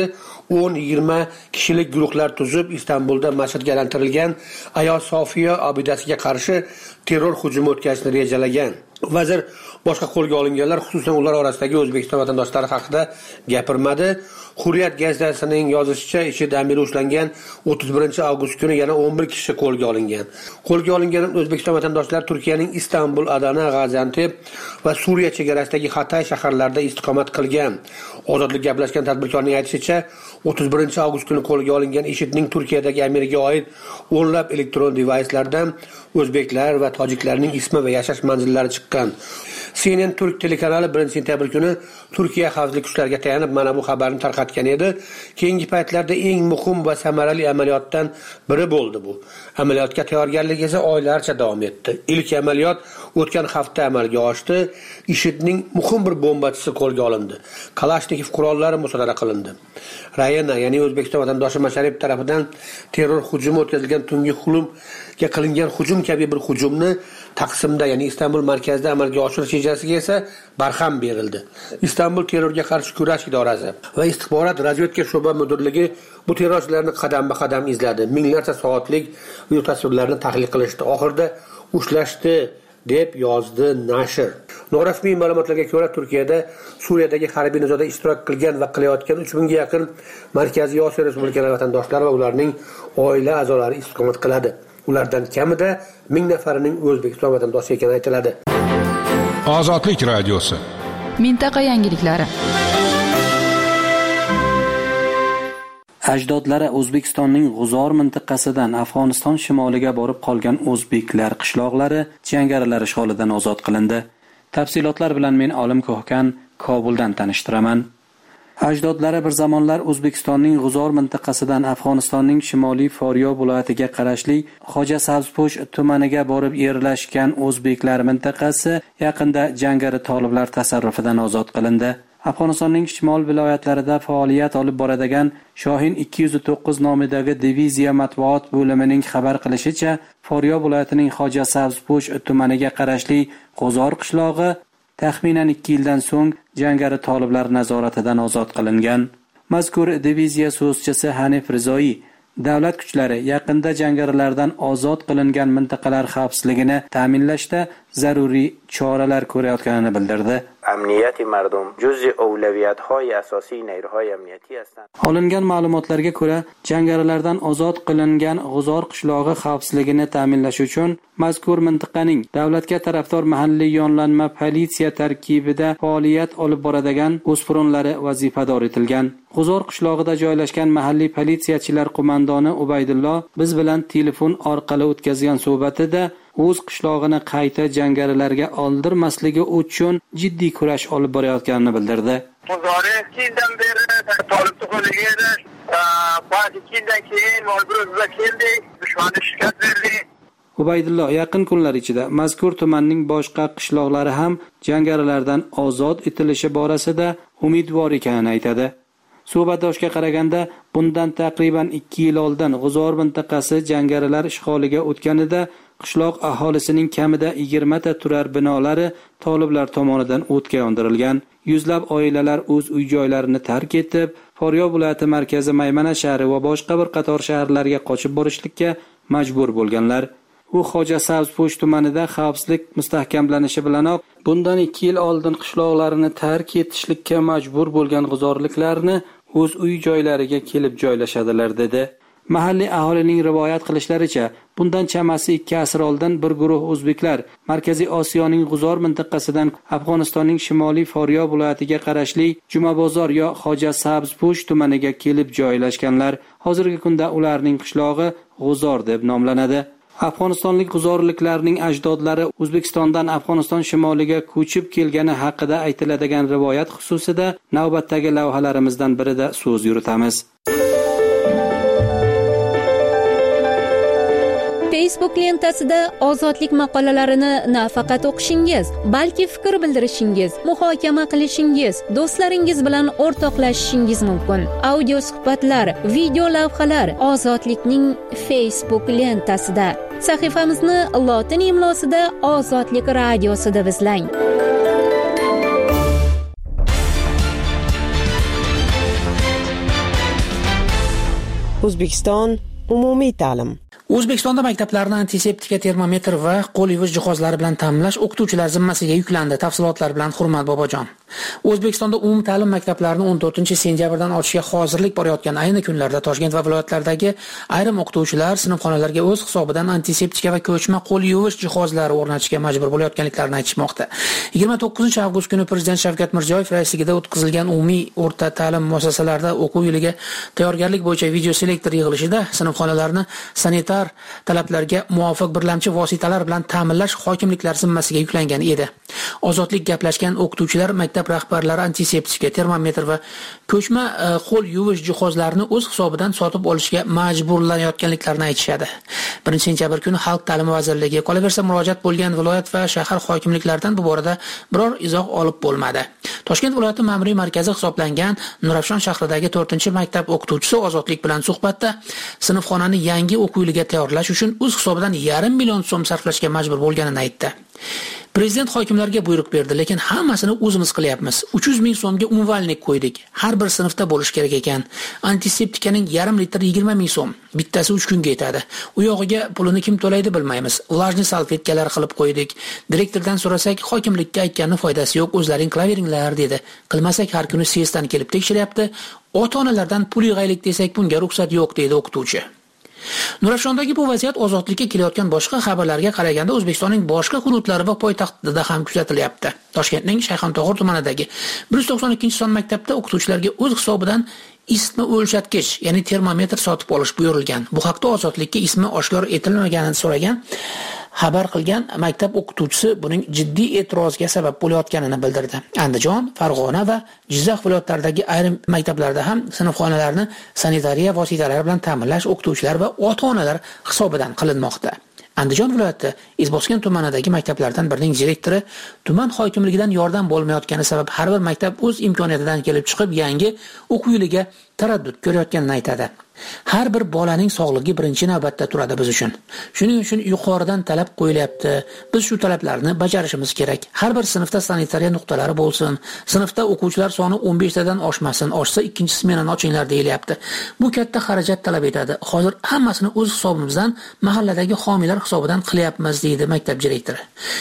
10-20 kishilik guruhlar tuzib Istanbulda masjidga aylantirilgan Ayo Sofiya obidasiga qarshi terror hujumi o'tkazishni rejalagan. Vazir boshqa qo'lga olinganlar, xususan ular orasidagi O'zbekiston vatandoshlari haqida gapirmadi. Hurriyat gazetasining yozishicha, IShID amiri ushlangan 31 avgust kuni yana 11 kishi qo'lga olingan. Qo'lga olingan O'zbekiston vatandoshlari Turkiyaning Istanbul, Adana, Gaziantep va Suriya chegarasidagi Hatay shaharlarida istiqomat qilgan. Ozodlik gaplashgan tadbirkorning aytishicha, 31 avgust kuni qo'lga olingan IShIDning Turkiyadagi amiriga oid o'nlab elektron devicelardan o'zbeklar va tojiklarning ismi va yashash manzillari chiqqan. chiqqan. CNN Turk telekanali 1-sentyabr kuni Turkiya xavfsizlik kuchlariga tayanib mana bu xabarni tarqatgan edi. Keyingi paytlarda eng muhim va samarali amaliyotdan biri bo'ldi bu. Amaliyotga tayyorgarlik esa oylarcha davom etdi. Ilk amaliyot o'tgan hafta amalga oshdi. IShIDning muhim bir bombachisi qo'lga olindi. Kalashnikov qurollari musodara qilindi. Rayana, ya'ni O'zbekiston vatandoshi Masharipov tomonidan terror hujumi o'tkazilgan tungi xulumga qilingan hujum kabi bir hujumni Taqsimda, ya'ni Istanbul markazida amalga oshirish rejasiga esa barham berildi. Istanbul terrorga qarshi kurash idorasi va istixborot razvedka sho'ba mudirligi bu terrorchilarni qadam-ba-qadam izladi. Minglarcha soatlik video tasvirlarni tahlil qilishdi. Oxirida ushlashdi deb yozdi nashr. Norasmiy ma'lumotlarga ko'ra, Turkiyada Suriyadagi harbiy nizoda ishtirok qilgan va qilayotgan 3000 ga yaqin Markaziy Osiyo respublikalari vatandoshlari va ularning oila a'zolari istiqomat qiladi. Ulardan kamida 1000 nafarining O'zbekiston vatandoshi ekani aytiladi. Ozodlik radiosi. Mintaqa yangiliklari. Ajdodlari O'zbekistonning G'uzor mintaqasidan Afg'oniston shimoliga borib qolgan o'zbeklar qishloqlari jangarilar ishg'olidan ozod qilindi. Tafsilotlar bilan men Olim Ko'hkan Kobuldan tanishtiraman. Ajdodlari bir zamonlar O'zbekistonning G'uzor mintaqasidan Afg'onistonning shimoliy Foryob viloyatiga qarashli Xo'ja Sabzpo'sh tumaniga borib yerlashgan o'zbeklar mintaqasi yaqinda jangari toliblar tasarrufidan ozod qilindi. Afg'onistonning shimol viloyatlarida faoliyat olib boradigan Shohin 209 nomidagi diviziya matbuot bo'limining xabar qilishicha, Foryob viloyatining Xo'ja Sabzpo'sh tumaniga qarashli G'uzor qishlog'i taxminan 2 yildan so'ng jangari toliblar nazoratidan ozod qilingan. Mazkur diviziya so'zchisi Hanif Rizoyi davlat kuchlari yaqinda jangarilardan ozod qilingan mintaqalar xavfsizligini ta'minlashda zaruriy choralar ko'rayotganini bildirdi. Amniyati mardum juz'i avlawiyat‌hoy asosiy nayruhoy amniyati hastand. Olingan ma'lumotlarga ko'ra, jangarilardan ozod qilingan G'uzor qishlog'i xavfsizligini ta'minlash uchun mazkur mintaqaning davlatga tarafdor mahalliy yonlanma politsiya tarkibida faoliyat olib boradigan o'spirinlari vazifador etilgan. G'uzor qishlog'ida joylashgan mahalliy politsiyachilar qo'mondoni Ubaydullo biz bilan telefon orqali o'tkazgan suhbatida o'z qishlog'ini qayta jangarilarga oldirmasligi uchun jiddiy kurash olib borayotganini bildirdi. G'uzori 2 yildan beri tolibni qo'liga edi. Ba'zi 2 yildan keyin Moldovga keldi, dushmanni shikast berdi. Ubaydullo yaqin kunlar ichida mazkur tumanning boshqa qishloqlari ham jangarilardan ozod etilishi borasida umidvor ekanini aytadi. Suhbatdoshga qaraganda, bundan taqriban 2 yil oldin G'uzor mintaqasi jangarilar ishg'oliga o'tganida qishloq aholisining kamida 20 ta turar binolari toliblar tomonidan o'tga yondirilgan. Yuzlab oilalar o'z uy-joylarini tark etib, Foryob viloyati markazi Maymana shahri va boshqa bir qator shaharlarga qochib borishlikka majbur bo'lganlar. U Xo'ja Sabzpo'sh tumanida xavfsizlik mustahkamlanishi bilanoq bundan 2 yil oldin qishloqlarini tark etishlikka majbur bo'lgan g'uzorliklarni o'z uy-joylariga kelib joylashadilar dedi. Mahalliy aholining rivoyat qilishlaricha, bundan chamasi 2 asr oldin bir guruh o'zbeklar Markaziy Osiyoning G'uzor mintaqasidan Afg'onistonning shimoliy Foryob viloyatiga qarashli Jumabozor yo Xo'ja Sabzpo'sh tumaniga kelib joylashganlar. Hozirgi kunda ularning qishlog'i G'uzor deb nomlanadi. Afg'onistonlik g'uzorliklarning ajdodlari O'zbekistondan Afg'oniston shimoliga ko'chib kelgani haqida aytiladigan rivoyat xususida navbatdagi lavhalarimizdan birida so'z yuritamiz. Facebook lentasida ozodlik maqolalarini nafaqat o'qishingiz, balki fikr bildirishingiz, muhokama qilishingiz, do'stlaringiz bilan o'rtoqlashishingiz mumkin. Audio suhbatlar, video lavhalar Ozodlikning Facebook lentasida. Sahifamizni lotin imlosida Ozodlik radiosi deb izlang. O'zbekiston umumiy ta'lim. O'zbekistonda maktablarni antiseptika, termometr va qo'l yuvish jihozlari bilan ta'minlash o'qituvchilar zimmasiga yuklandi. Tafsilotlar bilan Hurmat Bobojon. O'zbekistonda umum ta'lim maktablarini 14-sentyabrdan ochishga hozirlik borayotgan ayni kunlarda Toshkent va viloyatlardagi ayrim o'qituvchilar sinfxonalarga o'z hisobidan antiseptika va ko'chma qo'l yuvish jihozlari o'rnatishga majbur bo'layotganliklarini aytishmoqda. 29-avgust kuni Prezident Shavkat Mirziyoyev raisligida o'tkazilgan umumiy o'rta ta'lim muassasalarida o'quv yiliga tayyorgarlik bo'yicha video selektor yig'ilishida sinfxonalarni sanitar talablarga muvofiq birlamchi vositalar bilan ta'minlash hokimliklar zimmasiga yuklangan edi. Ozodlik gaplashgan o'qituvchilar maktab rahbarlari antiseptika, termometr va ko'chma qo'l yuvish jihozlarini o'z hisobidan sotib olishga majburlanayotganliklarini aytishadi. 1-sentyabr kuni Xalq ta'limi vazirligi, qolaversa murojaat bo'lgan viloyat va shahar hokimliklaridan bu borada biror izoh olib bo'lmadi. Toshkent viloyati ma'muriy markazi hisoblangan Nurafshon shahridagi 4-maktab o'qituvchisi Ozodlik bilan suhbatda sinfxonani yangi o'quv yiliga tayyorlash uchun o'z hisobidan 500 million so'm sarflashga majbur bo'lganini aytdi. Prezident hokimlarga buyruq berdi, lekin hammasini o'zimiz qilyapmiz. 300 ming so'mga umvalnik qo'ydik. Har bir sinfda bo'lish kerak ekan. Antiseptikaning yarım litr 20 ming so'm. Bittasi 3 kunga yetadi. U yog'iga pulini kim to'laydi bilmaymiz. Vlajniy salfetkalar qilib qo'ydik. Direktordan so'rasak, hokimlikka aytganning foydasi yo'q, o'zlaring qilaveringlar dedi. Qilmasak har kuni SESdan kelib tekshiryapti. Ota-onalardan pul yig'aylik desak, bunga ruxsat yo'q dedi o'qituvchi. Nurafshondagi bu vaziyat Ozodlikka kelayotgan boshqa xabarlarga qaraganda O'zbekistonning boshqa hududlari va poytaxtida ham kuzatilyapti. Toshkentning Shayxontohur tumanidagi 192-son maktabda o'qituvchilarga o'z hisobidan ismi o'lchatgich, ya'ni termometr sotib olish buyurilgan. Bu haqda Ozodlikka ismi oshkor etilmaganini so'ragan xabar qilgan maktab o'qituvchisi buning jiddiy e'tirozga sabab bo'layotganini bildirdi. Andijon, Farg'ona va Jizzax viloyatlaridagi ayrim maktablarda ham sinfxonalarni sanitariya vositalari bilan ta'minlash o'qituvchilar va ota-onalar hisobidan qilinmoqda. Andijon viloyati Izboskan tumanidagi maktablardan birining direktori tuman hokimligidan yordam bo'lmayotgani sabab har bir maktab o'z imkoniyatidan kelib chiqib yangi o'quv yiliga taraddud ko'rayotganini aytadi. Har bir bolaning sog'ligi birinchi navbatda turadi biz uchun. Shuning uchun yuqoridan talab qo'yilyapti. Biz shu talablarni bajarishimiz kerak. Har bir sinfda sanitariya nuqtalari bo'lsin. Sinfda o'quvchilar soni 15 tadan oshmasin. Oshsa ikkinchi smenani ochinglar deyilyapti. Bu katta xarajat talab etadi. Hozir hammasini o'z hisobimizdan mahalladagi homiylar hisobidan qilyapmiz deydi maktab direktori.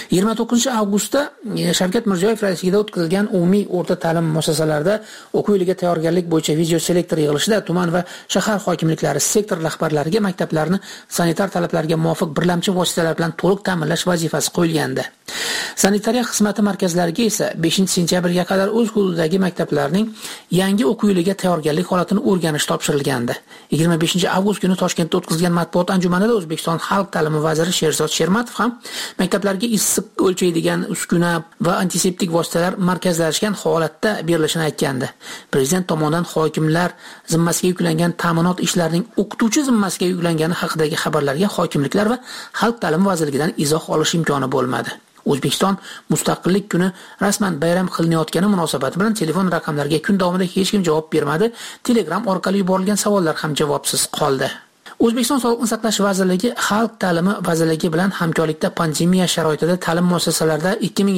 29-avgustda Shavkat Mirziyoyev raisligida o'tkazilgan umumiy o'rta ta'lim muassasalarida o'quv yiliga tayyorgarlik bo'yicha video selektor yig'ilishida tuman va shahar hokimliklari sektor rahbarlariga maktablarni sanitar talablarga muvofiq birlamchi vositalar bilan to'liq ta'minlash vazifasi qo'yilgandi. Sanitariya xizmati markazlariga esa 5-sentyabrga qadar o'z hududidagi maktablarning yangi o'quv yiliga tayyorgarlik holatini o'rganish topshirilgandi. 25-avgust kuni Toshkentda o'tkazilgan matbuot anjumanida O'zbekiston Xalq ta'limi vaziri Sherzod Shermatov ham maktablarga issiq o'lchaydigan uskuna va antiseptik vositalar markazlashgan holatda berilishini aytgandi. Prezident tomonidan hokimlar zimmasiga yuklangan ta'minot ishlarining o'qituvchi zimmasiga yuklangani haqidagi xabarlarga hokimliklar va Xalq ta'limi vazirligidan izoh olish imkoni bo'lmadi. O'zbekiston Mustaqillik kuni rasman bayram qilinayotgani munosabati bilan telefon raqamlariga kun davomida hech kim javob bermadi. Telegram orqali yuborilgan savollar ham javobsiz qoldi. O'zbekiston Sog'liqni saqlash vazirligi Xalq ta'limi vazirligi bilan hamkorlikda pandemiya sharoitida ta'lim muassasalarida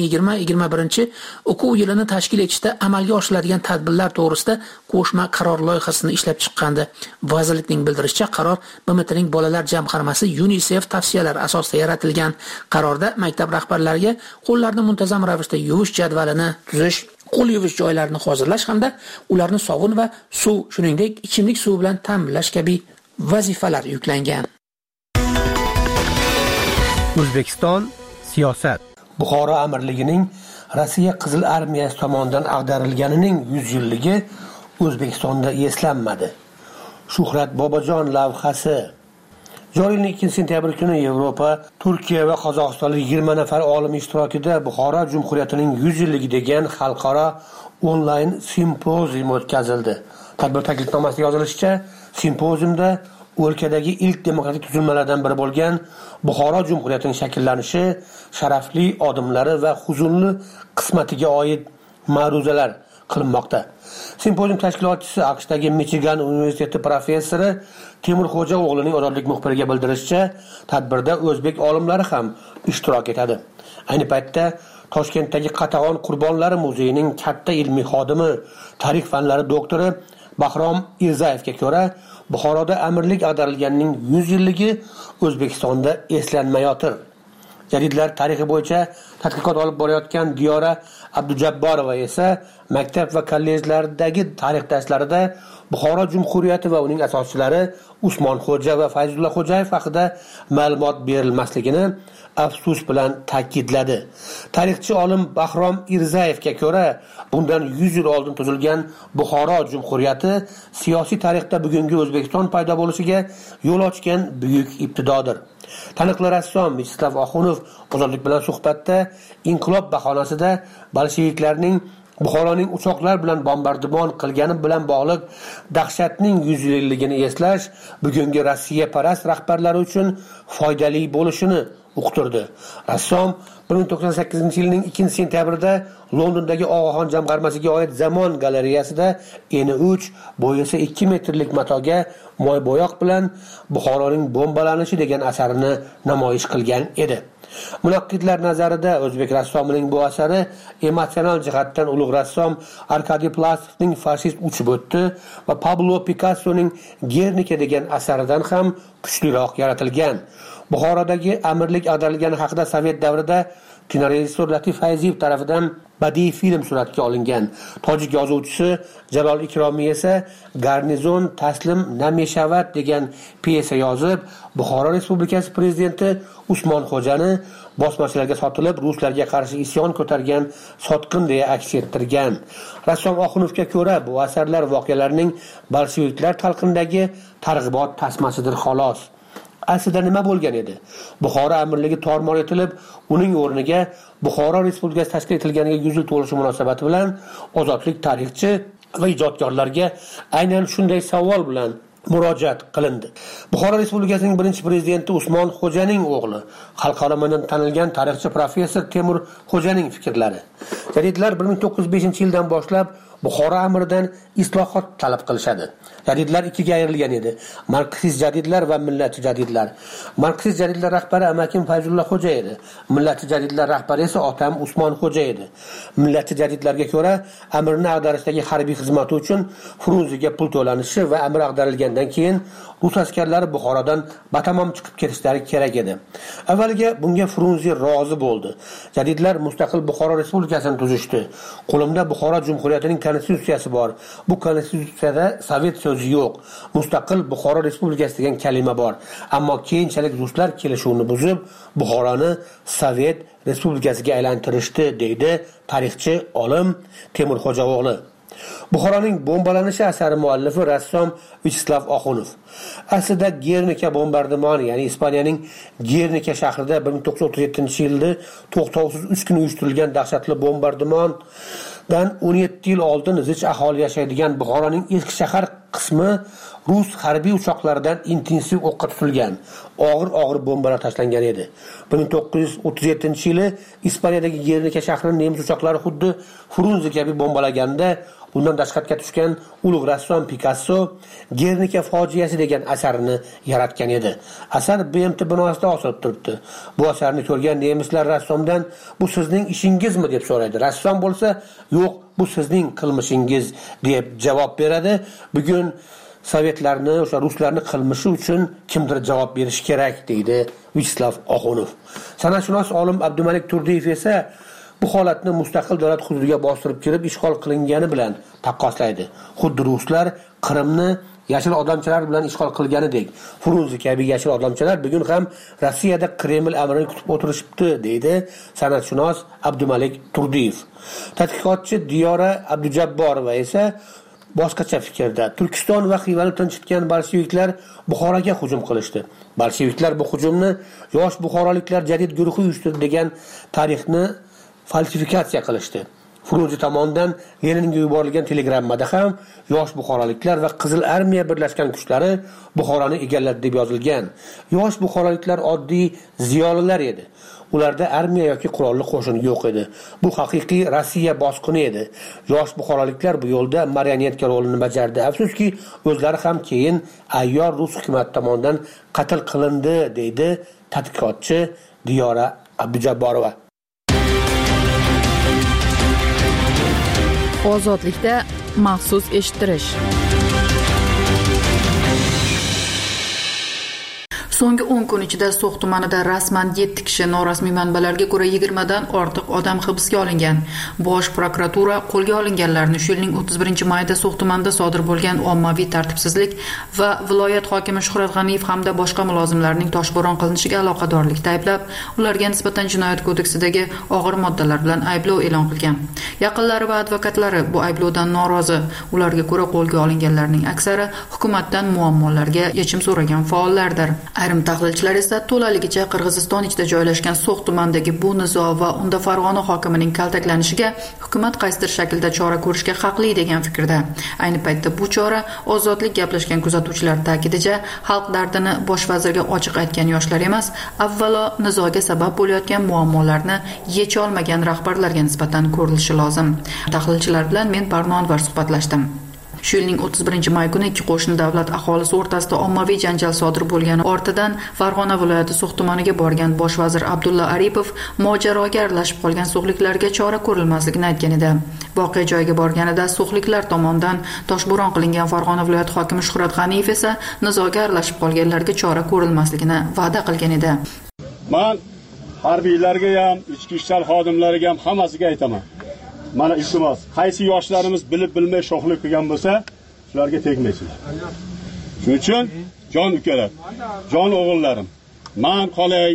2020-21 o'quv yilini tashkil etishda amalga oshiriladigan tadbirlar to'g'risida qo'shma qaror loyihasini ishlab chiqqandi. Vazirlikning bildirishicha, qaror BMTning bolalar jamg'armasi UNICEF tavsiyalari asosida yaratilgan. Qarorda maktab rahbarlariga qo'llarni muntazam ravishda yuvish jadvalini tuzish, qo'l yuvish joylarini hozirlash hamda ularni sovun va suv, shuningdek ichimlik suvi bilan ta'minlash kabi vazifalar yuklangan. O'zbekiston siyosat. Buxoro amirligining Rossiya Qizil armiyasi tomonidan ag'darilganining 100 yilligi O'zbekistonda eslanmadi. Shuhrat Bobojon lavhasi. Joriy yilning 2-sentyabr kuni Yevropa, Turkiya va Qozog'istonlik 20 nafar olim ishtirokida Buxoro Jumhuriyatining 100 yilligi degan xalqaro onlayn simpozium o'tkazildi. Tadbir taklifnomasida yozilishicha, simpoziumda o'lkadagi ilk demokratik tuzilmalardan biri bo'lgan Buxoro Jumhuriyatining shakllanishi, sharafli odimlari va huzunli qismatiga oid ma'ruzalar qilinmoqda. Simpozium tashkilotchisi AQShdagi Michigan universiteti professori Temurxo'ja o'g'lining ozodlik muxbiriga bildirishicha, tadbirda o'zbek olimlari ham ishtirok etadi. Ayni paytda Toshkentdagi Qatag'on qurbonlari muzeyining katta ilmiy xodimi, tarix fanlari doktori Bahrom Irzayevga ko'ra, Buxoroda amirlik ag'darilganining 100 yilligi O'zbekistonda eslanmayotir. Jadidlar tarixi bo'yicha tadqiqot olib borayotgan Diyora Abdujabborova esa maktab va kollejlardagi tarix darslarida Buxoro Jumhuriyati va uning asoschilari Usmon Xo'ja va Fayzulla Xo'jayev haqida ma'lumot berilmasligini afsus bilan ta'kidladi. Tarixchi olim Bahrom Irzayevga ko'ra, bundan 100 yil oldin tuzilgan Buxoro Jumhuriyati siyosiy tarixda bugungi O'zbekiston paydo bo'lishiga yo'l ochgan buyuk ibtidodir. Taniqli rassom Viacheslav Oxunov Ozodlik bilan suhbatda inqilob bahonasida bolsheviklarning Buxoroning uchoqlar bilan bombardimon qilgani bilan bog'liq dahshatning 100 yilligini eslash bugungi Rossiya parast rahbarlari uchun foydali bo'lishini uqtirdi. Rassom 1998-yilning 2-sentyabrida Londondagi Og'axon jamg'armasiga oid Zamon galereyasida eni 3, bo'yi esa 2 metrlik matoga moybo'yoq bilan Buxoroning bombalanishi degan asarini namoyish qilgan edi. Munaqqidlar nazarida o'zbek rassomining bu asari emotsional jihatdan ulug' rassom Arkadiy Plastovning Fashist uchib o'tdi va Pablo Picassoning Guernica degan asaridan ham kuchliroq yaratilgan. Buxorodagi amirlik ag'darilgani haqida Sovet davrida kinorejissor Latif Fayziyev tomonidan badiiy film suratga olingan. Tojik yozuvchisi Jalol Ikromiy esa Garnizon taslim Nameshavat degan pyesa yozib, Buxoro Respublikasi prezidenti Usmon Xo'jani bosmachilarga sotilib, ruslarga qarshi isyon ko'targan sotqin deya aks ettirgan. Rassom Oxunovga ko'ra, bu asarlar voqealarning bolsheviklar talqindagi targ'ibot tasmasidir xolos. Aslida nima bo'lgan edi? Buxoro amirligi tormor etilib, uning o'rniga Buxoro Respublikasi tashkil etilganiga 100 yil to'lishi munosabati bilan ozodlik tarixchi va ijodkorlarga aynan shunday savol bilan murojaat qilindi. Buxoro Respublikasining birinchi prezidenti Usmon Xo'janing o'g'li, xalqaro tanilgan tarixchi professor Temur Xo'janing fikrlari. Jadidlar 1905-yildan boshlab Buxoro amiridan islohot talab qilishadi. Jadidlar ikkiga ayrilgan edi: marksist jadidlar va millatchi jadidlar. Marksist jadidlar rahbari amakim Fayzulla Xo'ja edi. Millatchi jadidlar rahbari esa otam Usmon Xo'ja edi. Millatchi jadidlarga ko'ra, amirni ag'darishdagi harbiy xizmati uchun Frunziga pul to'lanishi va amir ag'darilgandan keyin rus askarlari Buxorodan batamom chiqib ketishlari kerak edi. Avvaliga bunga Frunzi rozi bo'ldi. Jadidlar mustaqil Buxoro Respublikasini tuzishdi. Qo'limda Buxoro Jumhuriyatining konstitutsiyasi bor. Bu konstitutsiyada Sovet so'zi yo'q. Mustaqil Buxoro Respublikasi degan kalima bor. Ammo keyinchalik ruslar kelishuvni buzib, Buxoroni Sovet Respublikasiga aylantirishdi, deydi tarixchi olim Temur Xo'jao'g'li. Buxoroning bombalanishi asari muallifi rassom Viacheslav Oxunov. Aslida Guernica bombardimoni, ya'ni Ispaniyaning Guernica shahrida 1937-yilda to'xtovsiz 3 kun uyushtirilgan dahshatli bombardimondan 17 yil oldin zich aholi yashaydigan Buxoroning eski shahar qismi rus harbiy uchoqlaridan intensiv o'qqa tutilgan, og'ir bombalar tashlangan edi. 1937-yili Ispaniyadagi Guernica shahrini nemis uchoqlari xuddi Frunzi kabi bombalaganda, bundan dahshatga tushgan ulug' rassom Picasso Guernica fojiasi degan asarini yaratgan edi. Asar BMT binosida osilib turibdi. Bu asarni ko'rgan nemislar rassomdan "Bu sizning ishingizmi?" deb so'raydi. Rassom bo'lsa, "Yo'q, bu sizning qilmishingiz" deb javob beradi. Bugun Sovetlarni, o'sha ruslarni qilmishi uchun kimdir javob berish kerak, deydi Viacheslav Oxunov. San'atshunos olim Abdumalik Turdiyev esa bu holatni mustaqil davlat hududiga bostirib kirib ishg'ol qilingani bilan taqqoslaydi. Xuddi ruslar Qrimni yashil odamchalar bilan ishg'ol qilganidek, Frunzi kabi yashil odamchalar bugun ham Rossiyada Kreml amrini kutib o'tirishibdi, deydi san'atshunos Abdumalik Turdiyev. Tadqiqotchi Diyora Abdujabborova esa boshqacha fikrda. Turkiston va Xivani tinchitgan bolsheviklar Buxoroga hujum qilishdi. Bolsheviklar bu hujumni yosh buxoroliklar jadid guruhi uyushtirdi degan tarixni falsifikatsiya qilishdi. Frunzi tomonidan Leninga yuborilgan telegrammada ham yosh buxoroliklar va Qizil armiya birlashgan kuchlari Buxoroni egalladi deb yozilgan. Yosh buxoroliklar oddiy ziyolilar edi. Ularda armiya yoki qurolli qo'shin yo'q edi. Bu haqiqiy Rossiya bosqini edi. Yosh buxoroliklar bu yo'lda marionetka rolini bajardi. Afsuski, o'zlari ham keyin ayyor rus hukumati tomonidan qatl qilindi, deydi tadqiqotchi Diyora Abdujabborova. Ozodlikda maxsus eshittirish. So'nggi 10 kun ichida So'x tumanida rasman 7 kishi, norasmiy manbalarga ko'ra 20 dan ortiq odam hibsga olingan. Bosh prokuratura qo'lga olinganlarni shu yilning 31-mayida So'x tumanida sodir bo'lgan ommaviy tartibsizlik va viloyat hokimi Shuhrat G'aniyev hamda boshqa mulozimlarning toshbo'ron qilinishiga aloqadorlikda ayblab, ularga nisbatan jinoyat kodeksidagi og'ir moddalar bilan ayblov e'lon qilgan. Yaqinlari va advokatlari bu ayblovdan norozi. Ularga ko'ra qo'lga olinganlarning aksari hukumatdan muammolarga yechim so'ragan faollardir. Ayrim tahlilchilar esa to'laligicha Qirg'iziston ichida joylashgan So'x tumanidagi bu nizo va unda Farg'ona hokimining kaltaklanishiga hukumat qaysidir shaklda chora ko'rishga haqli degan fikrda. Ayni paytda bu chora ozodlik gaplashgan kuzatuvchilar ta'kidicha xalq dardini bosh vazirga ochiq aytgan yoshlar emas, avvalo nizoga sabab bo'layotgan muammolarni yecha olmagan rahbarlarga nisbatan ko'rilishi lozim. Tahlilchilar bilan men Parno Anvar suhbatlashdim. Shu yilning 31-may kuni ikki qo'shni davlat aholisi o'rtasida ommaviy janjal sodir bo'lgani ortidan Farg'ona viloyati So'x tumaniga borgan bosh vazir Abdulla Aripov mojaroga aralashib qolgan so'xliklarga chora ko'rilmasligini aytgan edi. Voqea joyiga borganida so'xliklar tomonidan toshbo'ron qilingan Farg'ona viloyati hokimi Shuhrat G'aniyev esa nizoga aralashib qolganlarga chora ko'rilmasligini va'da qilgan edi. Men harbiylarga ham, ichki ishlar xodimlariga ham hammasiga aytaman. Mana iltimos, qaysi yoshlarimiz bilib bilmay sho'xlik qilgan bo'lsa, shularga tegmaysiz. Shuning uchun jon ukalar, jon o'g'illarim, men qolay,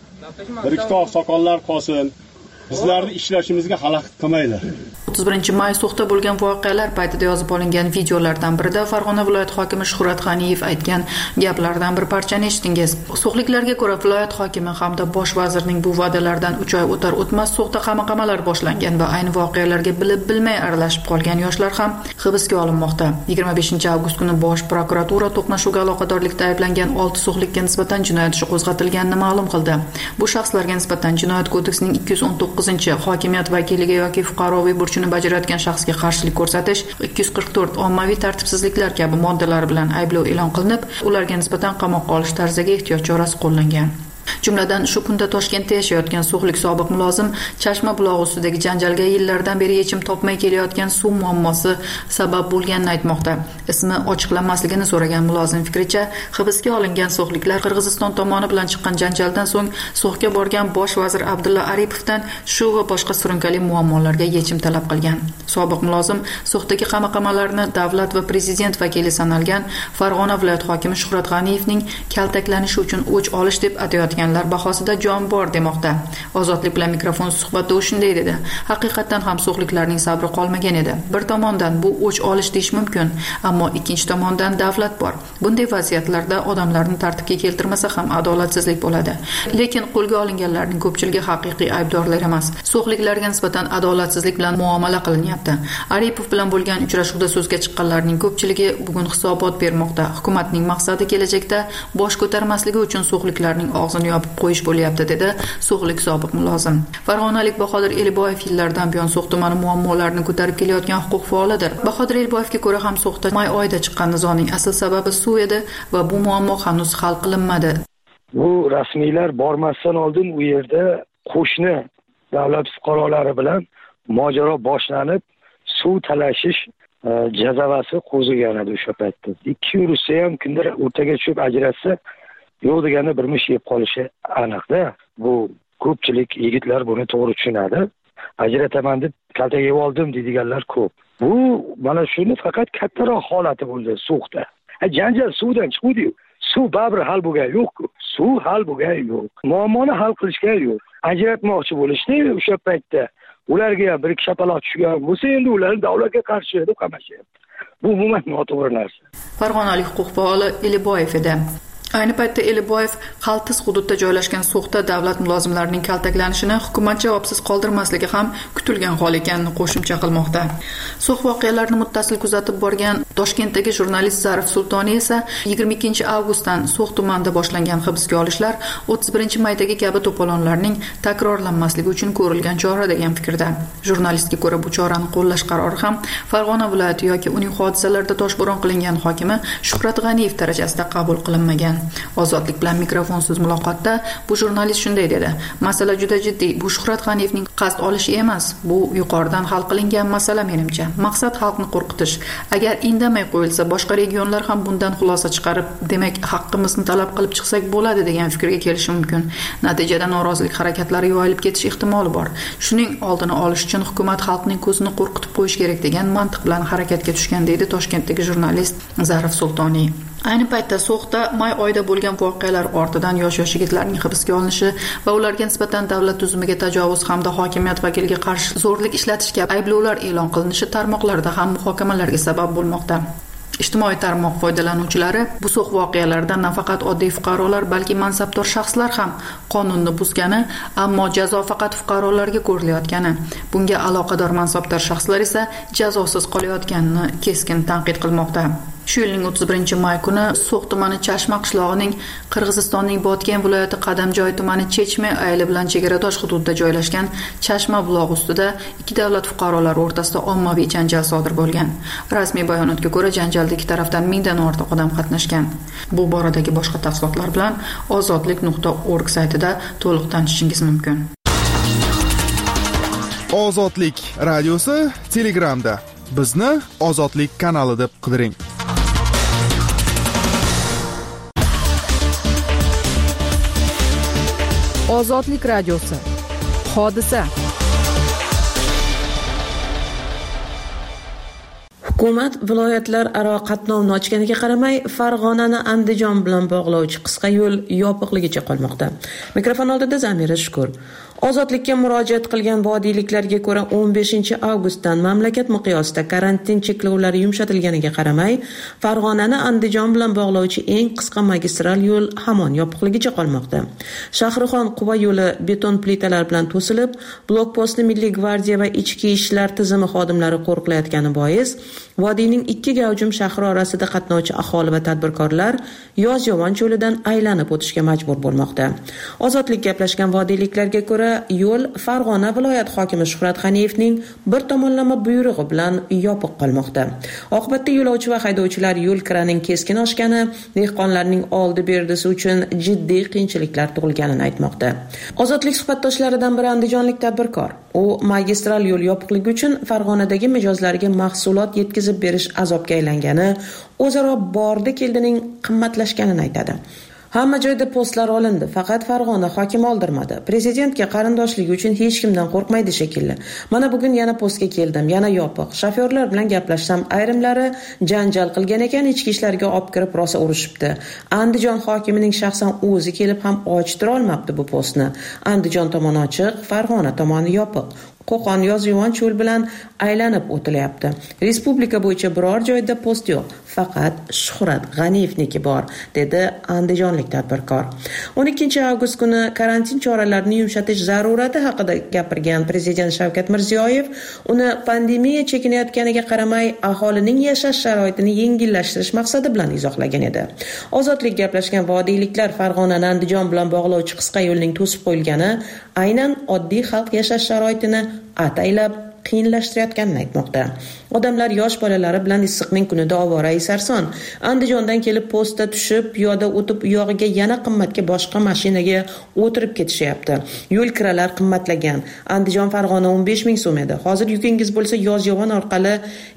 bir ikki oqsoqollar qolsin. Bizlarni ishlashimizga xalaqit qilmaylar. 31-may So'xda bo'lgan voqealar paytida yozib olingan videolardan birida Farg'ona viloyat hokimi Shuhrat G'aniyev aytgan gaplardan bir parchani eshitdingiz. So'xliklarga ko'ra viloyat hokimi hamda bosh vazirning bu va'dalaridan 3 oy o'tar o'tmas So'xda qamaqamalar boshlangan va ayni voqealarga bilib bilmay aralashib qolgan yoshlar ham hibsga olinmoqda. 25-avgust kuni bosh prokuratura to'qnashuvga aloqadorlikda ayblangan 6 so'xlikka nisbatan jinoyat ishi qo'zg'atilganini ma'lum qildi. Bu shaxslarga nisbatan jinoyat kodeksining 219-hokimiyat vakiliga yoki fuqaroviy burchini bajarayotgan shaxsga qarshilik ko'rsatish, 244 ommaviy tartibsizliklar kabi moddalar bilan ayblov e'lon qilinib, ularga nisbatan qamoqqa olish tarziga ehtiyot chorasi qo'llangan. Jumladan shu kunda Toshkentda yashayotgan so'xlik sobiq mulozim Chashma bulog'i ustidagi janjalga yillardan beri yechim topmay kelayotgan suv muammosi sabab bo'lganini aytmoqda. Ismi ochiqlanmasligini so'ragan mulozim fikricha, hibsga olingan so'xliklar Qirg'iziston tomoni bilan chiqqan janjaldan so'ng So'xga borgan bosh vazir Abdulla Aripovdan shu va boshqa surunkali muammolarga yechim talab qilgan. Sobiq mulozim So'xdagi qamaqamalarni davlat va prezident vakili sanalgan Farg'ona viloyat hokimi Shuhrat G'aniyevning kaltaklanishi uchun o'ch olish deb atayotgan bahosida jon bor demoqda. Ozodlik bilan mikrofon suhbatda u shunday dedi. Haqiqatan ham so'xliklarning sabri qolmagan edi. Bir tomondan bu o'ch olish deyish mumkin, ammo ikkinchi tomondan davlat bor. Bunday vaziyatlarda odamlarni tartibga keltirmasa ham adolatsizlik bo'ladi. Lekin qo'lga olinganlarning ko'pchiligi haqiqiy aybdorlar emas. So'xliklarga nisbatan adolatsizlik bilan muomala qilinyapti. Aripov bilan bo'lgan uchrashuvda so'zga chiqqanlarning ko'pchiligi bugun hisobot bermoqda. Hukumatning maqsadi kelajakda bosh ko'tarmasligi uchun so'xliklarning og'zini yopib qo'yish bo'lyapti, dedi so'xlik sobiq mulozim. Farg'onalik Bahodir Eliboyev yillardan buyon So'x tumani muammolarini ko'tarib kelayotgan huquq faolidir. Bahodir Eliboyevga ko'ra ham So'xda may oyida chiqqan nizoning asl sababi suv edi va bu muammo hanuz hal qilinmadi. Bu rasmiylar bormasdan oldin u yerda qo'shni davlat fuqarolari bilan mojaro boshlanib, suv talashish jazavasi qo'zigan edi o'sha paytda. 2 yursa ham kunlar o'rtaga tushib ajratsa yo'q deganda bir mish yeb qolishi aniqda. Bu ko'pchilik yigitlar buni to'g'ri tushunadi. Ajrataman deb kalta yeb oldim deydiganlar ko'p. Bu mana shuni faqat kattaroq holati bo'ldi So'xda. Janjal suvdan chiqdi-yu. Suv baribir hal bo'lgani yo'q-ku. Suv hal bo'lgani yo'q. Muammoni hal qilishga yo'q. Ajratmoqchi bo'lishdi o'sha paytda. Ularga ham bir ikki shapaloq tushgan bo'lsa, endi ularni davlatga qarshi deb qamashyapti. Bu umuman noto'g'ri narsa. Farg'onalik huquq faoli Eliboyev edi. Ayni paytda Eliboyev qaltis hududda joylashgan So'xda davlat mulozimlarining kaltaklanishini hukumat javobsiz qoldirmasligi ham kutilgan hol ekanini qo'shimcha qilmoqda. So'x voqealarini muttasil kuzatib borgan Toshkentdagi jurnalist Zarif Sultoniy esa 22-avgustdan So'x tumanida boshlangan hibsga olishlar 31-maydagi kabi to'polonlarning takrorlanmasligi uchun ko'rilgan chora degan fikrda. Jurnalistga ko'ra bu chorani qo'llash qarori ham Farg'ona viloyati yoki uning hodisalarda toshbo'ron qilingan hokimi Shuhrat G'aniyev darajasida qabul qilinmagan. Ozodlik bilan mikrofonsiz muloqotda bu jurnalist shunday dedi. Masala juda jiddiy. Bu Shuhrat G'aniyevning qasd olishi emas. Bu yuqoridan hal qilingan masala menimcha. Maqsad xalqni qo'rqitish. Agar indamay cheklamay qo'yilsa, boshqa regionlar ham bundan xulosa chiqarib, demak, haqqimizni talab qilib chiqsak bo'ladi degan fikrga kelishi mumkin. Natijada norozilik harakatlari yoyilib ketish ehtimoli bor. Shuning oldini olish uchun hukumat xalqning ko'zini qo'rqitib qo'yish kerak degan mantiq bilan harakatga tushgan, deydi Toshkentdagi jurnalist Zarif Sultoniy. Ayni paytda So'xda may oyida bo'lgan voqealar ortidan yosh yigitlarning hibsga olinishi va ularga nisbatan davlat tuzumiga tajovuz hamda hokimiyat vakiliga qarshi zo'rlik ishlatishga ayblovlar e'lon qilinishi tarmoqlarda ham muhokamalarga sabab bo'lmoqda. Ijtimoiy tarmoq foydalanuvchilari bu so'x voqealardan nafaqat oddiy fuqarolar, balki mansabdor shaxslar ham qonunni buzgani, ammo jazo faqat fuqarolarga ko'rilayotgani, bunga aloqador mansabdor shaxslar esa jazosiz qolayotganini keskin tanqid qilmoqda. Shu yilning 31-may kuni So'x tumani Chashma qishlog'ining Qirg'izistonning Botken viloyati Qadamjoy tumani Chechme ayli bilan chegaradosh hududda joylashgan Chashma bulog'i ustida ikki davlat fuqarolari o'rtasida ommaviy janjal sodir bo'lgan. Rasmiy bayonotga ko'ra, janjalda ikki tarafdan 1000 dan ortiq odam qatnashgan. Bu boradagi boshqa tafsilotlar bilan ozodlik.org saytida to'liq tanishishingiz mumkin. Ozodlik radiosi Telegramda. Bizni Ozodlik kanali deb qidiring. Ozodlik radiosi. Hodisa. Hukumat viloyatlar aro qatnovni ochganiga qaramay, Farg'onani Andijon bilan bog'lovchi qisqa yo'l yopiqligicha qolmoqda. Mikrofon oldida Zamira Shukur. Ozodlikka murojaat qilgan vodiyliklarga ko'ra 15-avgustdan mamlakat miqyosida karantin cheklovlari yumshatilganiga qaramay, Farg'onani Andijon bilan bog'lovchi eng qisqa magistral yo'l hamon yopiqligicha qolmoqda. Shahrixon Quva yo'li beton plitalar bilan to'silib, blokpostni Milliy gvardiya va ichki ishlar tizimi xodimlari qo'riqlayotgani bois, vodiyning ikki gavjum shahri orasida qatnovchi aholi va tadbirkorlar Yozyovon yo'lidan aylanib o'tishga majbur bo'lmoqda. Ozodlik gaplashgan vodiyliklarga ko'ra, yo'l Farg'ona viloyat hokimi Shuhrat G'aniyevning bir tomonlama buyrug'i bilan yopiq qolmoqda. Oqibatda yo'lovchi va haydovchilar yo'l kiraning keskin oshgani, dehqonlarning oldi berdisi uchun jiddiy qiyinchiliklar tug'ilganini aytmoqda. Ozodlik suhbatdoshlaridan biri andijonlik tadbirkor. U magistral yo'l yopiqligi uchun Farg'onadagi mijozlarga mahsulot yetkazib berish azobga aylangani, o'zaro bordi-keldining qimmatlashganini aytadi. Hamma joyda postlar olindi, faqat Farg'ona hokimi oldirmadi. Prezidentga qarindoshligi uchun hech kimdan qo'rqmaydi shekilli. Mana bugun yana postga keldim, yana yopiq. Shofyorlar bilan gaplashsam, ayrimlari janjal qilgan ekan, ichki ishlarga olib kirib rosa urishibdi. Andijon hokimining shaxsan o'zi kelib ham ochittira olmabdi bu postni. Andijon tomoni ochiq, Farg'ona tomoni yopiq. Qo'qon Yozyovon yo'l bilan aylanib o'tilyapti. Respublika bo'yicha biror joyda post yo'q, faqat Shuhrat G'aniyevniki bor, dedi andijonlik tadbirkor. 12-avgust kuni karantin choralarini yumshatish zarurati haqida gapirgan prezident Shavkat Mirziyoyev uni pandemiya chekinayotganiga qaramay aholining yashash sharoitini yengillashtirish maqsadi bilan izohlagan edi. Ozodlik gaplashgan vodiyliklar Farg'onani Andijon bilan bog'lovchi qisqa yo'lning to'sib qo'yilgani aynan oddiy xalq yashash sharoitini ataylab qiyinlashtirayotganini aytmoqda. Odamlar yosh bolalari bilan issiqning kunida ovora sarson Andijondan kelib postda tushib, piyoda o'tib, uyog'iga yana qimmatga boshqa mashinaga o'tirib ketishyapti. Yo'l kiralar qimmatlagan. Andijon Farg'ona 15 ming so'm edi. Hozir yukingiz bo'lsa Yozyovon orqali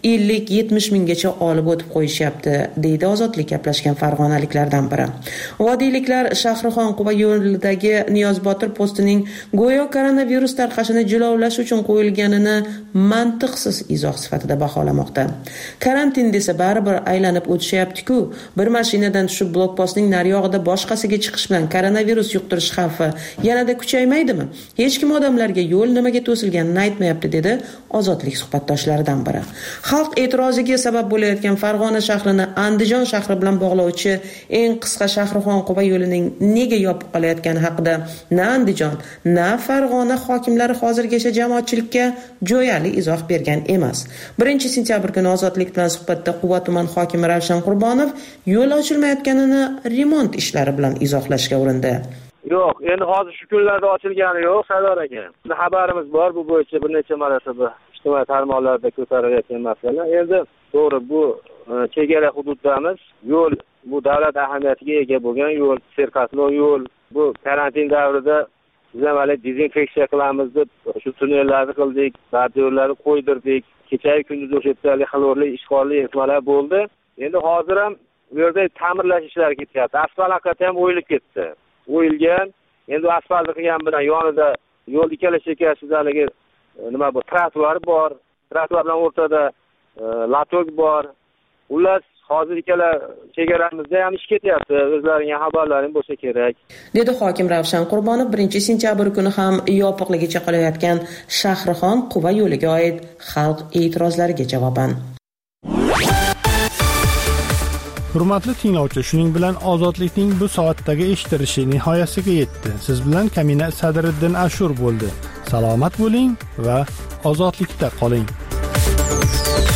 50-70 minggacha olib o'tib qo'yishyapti, deydi ozodlik gaplashgan farg'onaliklardan biri. Vodiyliklar Shahrixon Quva yo'lidagi Niyozbotir postining go'yo koronavirus tarqashini jilovlash uchun qo'yilganini mantiqsiz izoh sifatida baholamoqda. Karantin desa baribir aylanib o'tishyapti-ku. Bir mashinadan tushib blokpostning nariyog'ida boshqasiga chiqish bilan koronavirus yuqtirish xavfi yanada kuchaymaydimi? Hech kim odamlarga yo'l nimaga to'silganini aytmayapti, dedi ozodlik suhbatdoshlaridan biri. Xalq e'tiroziga sabab bo'layotgan Farg'ona shahrini Andijon shahri bilan bog'lovchi eng qisqa Shahrixon Quva yo'lining nega yopib qolayotgani haqida na Andijon, na Farg'ona hokimlari hozirgacha jamoatchilikka jo'yali izoh bergan emas. 1-sentyabr kuni ozodlik bilan suhbatda Quva tuman hokimi Ravshan Qurbonov yo'l ochilmayotganini remont ishlari bilan izohlashga urindi. Yo'q, endi hozir shu kunlarda ochilgani yo'q, Sardor aka. Xabarimiz bor, bu bo'yicha bir necha marotaba ijtimoiy tarmoqlarda ko'tarilayotgan masala. Endi to'g'ri, bu chegara hududdamiz. Yo'l bu davlat ahamiyatiga ega bo'lgan yo'l, serqatnov yo'l. Bu karantin davrida biz ham hali dezinfeksiya qilamiz deb shu tunnellarni qildik, bordyurlarni qo'ydirdik. Kecha kunduz o'sha yerda xlorli ishg'olli ehtimollar bo'ldi. Endi hozir ham bu yerda ta'mirlash ishlari ketyapti. Asfalt haqiqatan ham o'yilib ketdi. O'yilgan. Endi asfaltni qilgan bilan yonida yo'l ikkala chekkasida haligi nima bu trotuar bor. Trotuar bilan o'rtada latok bor. Ular hozir ikkala chegaramizda ham ish ketyapti. O'zlaringga xabarlaring bo'lsa kerak. Dedi hokim Ravshan Qurbonov 1-sentyabr kuni ham yopiqligicha qolayotgan Shahrixon Quva yo'liga oid xalq e'tirozlariga javoban. Hurmatli tinglovchi, shuning bilan ozodlikning bu soatdagi eshittirishi nihoyasiga yetdi. Siz bilan Kamina Sadriddin Ashur bo'ldi. Salomat bo'ling va ozodlikda qoling.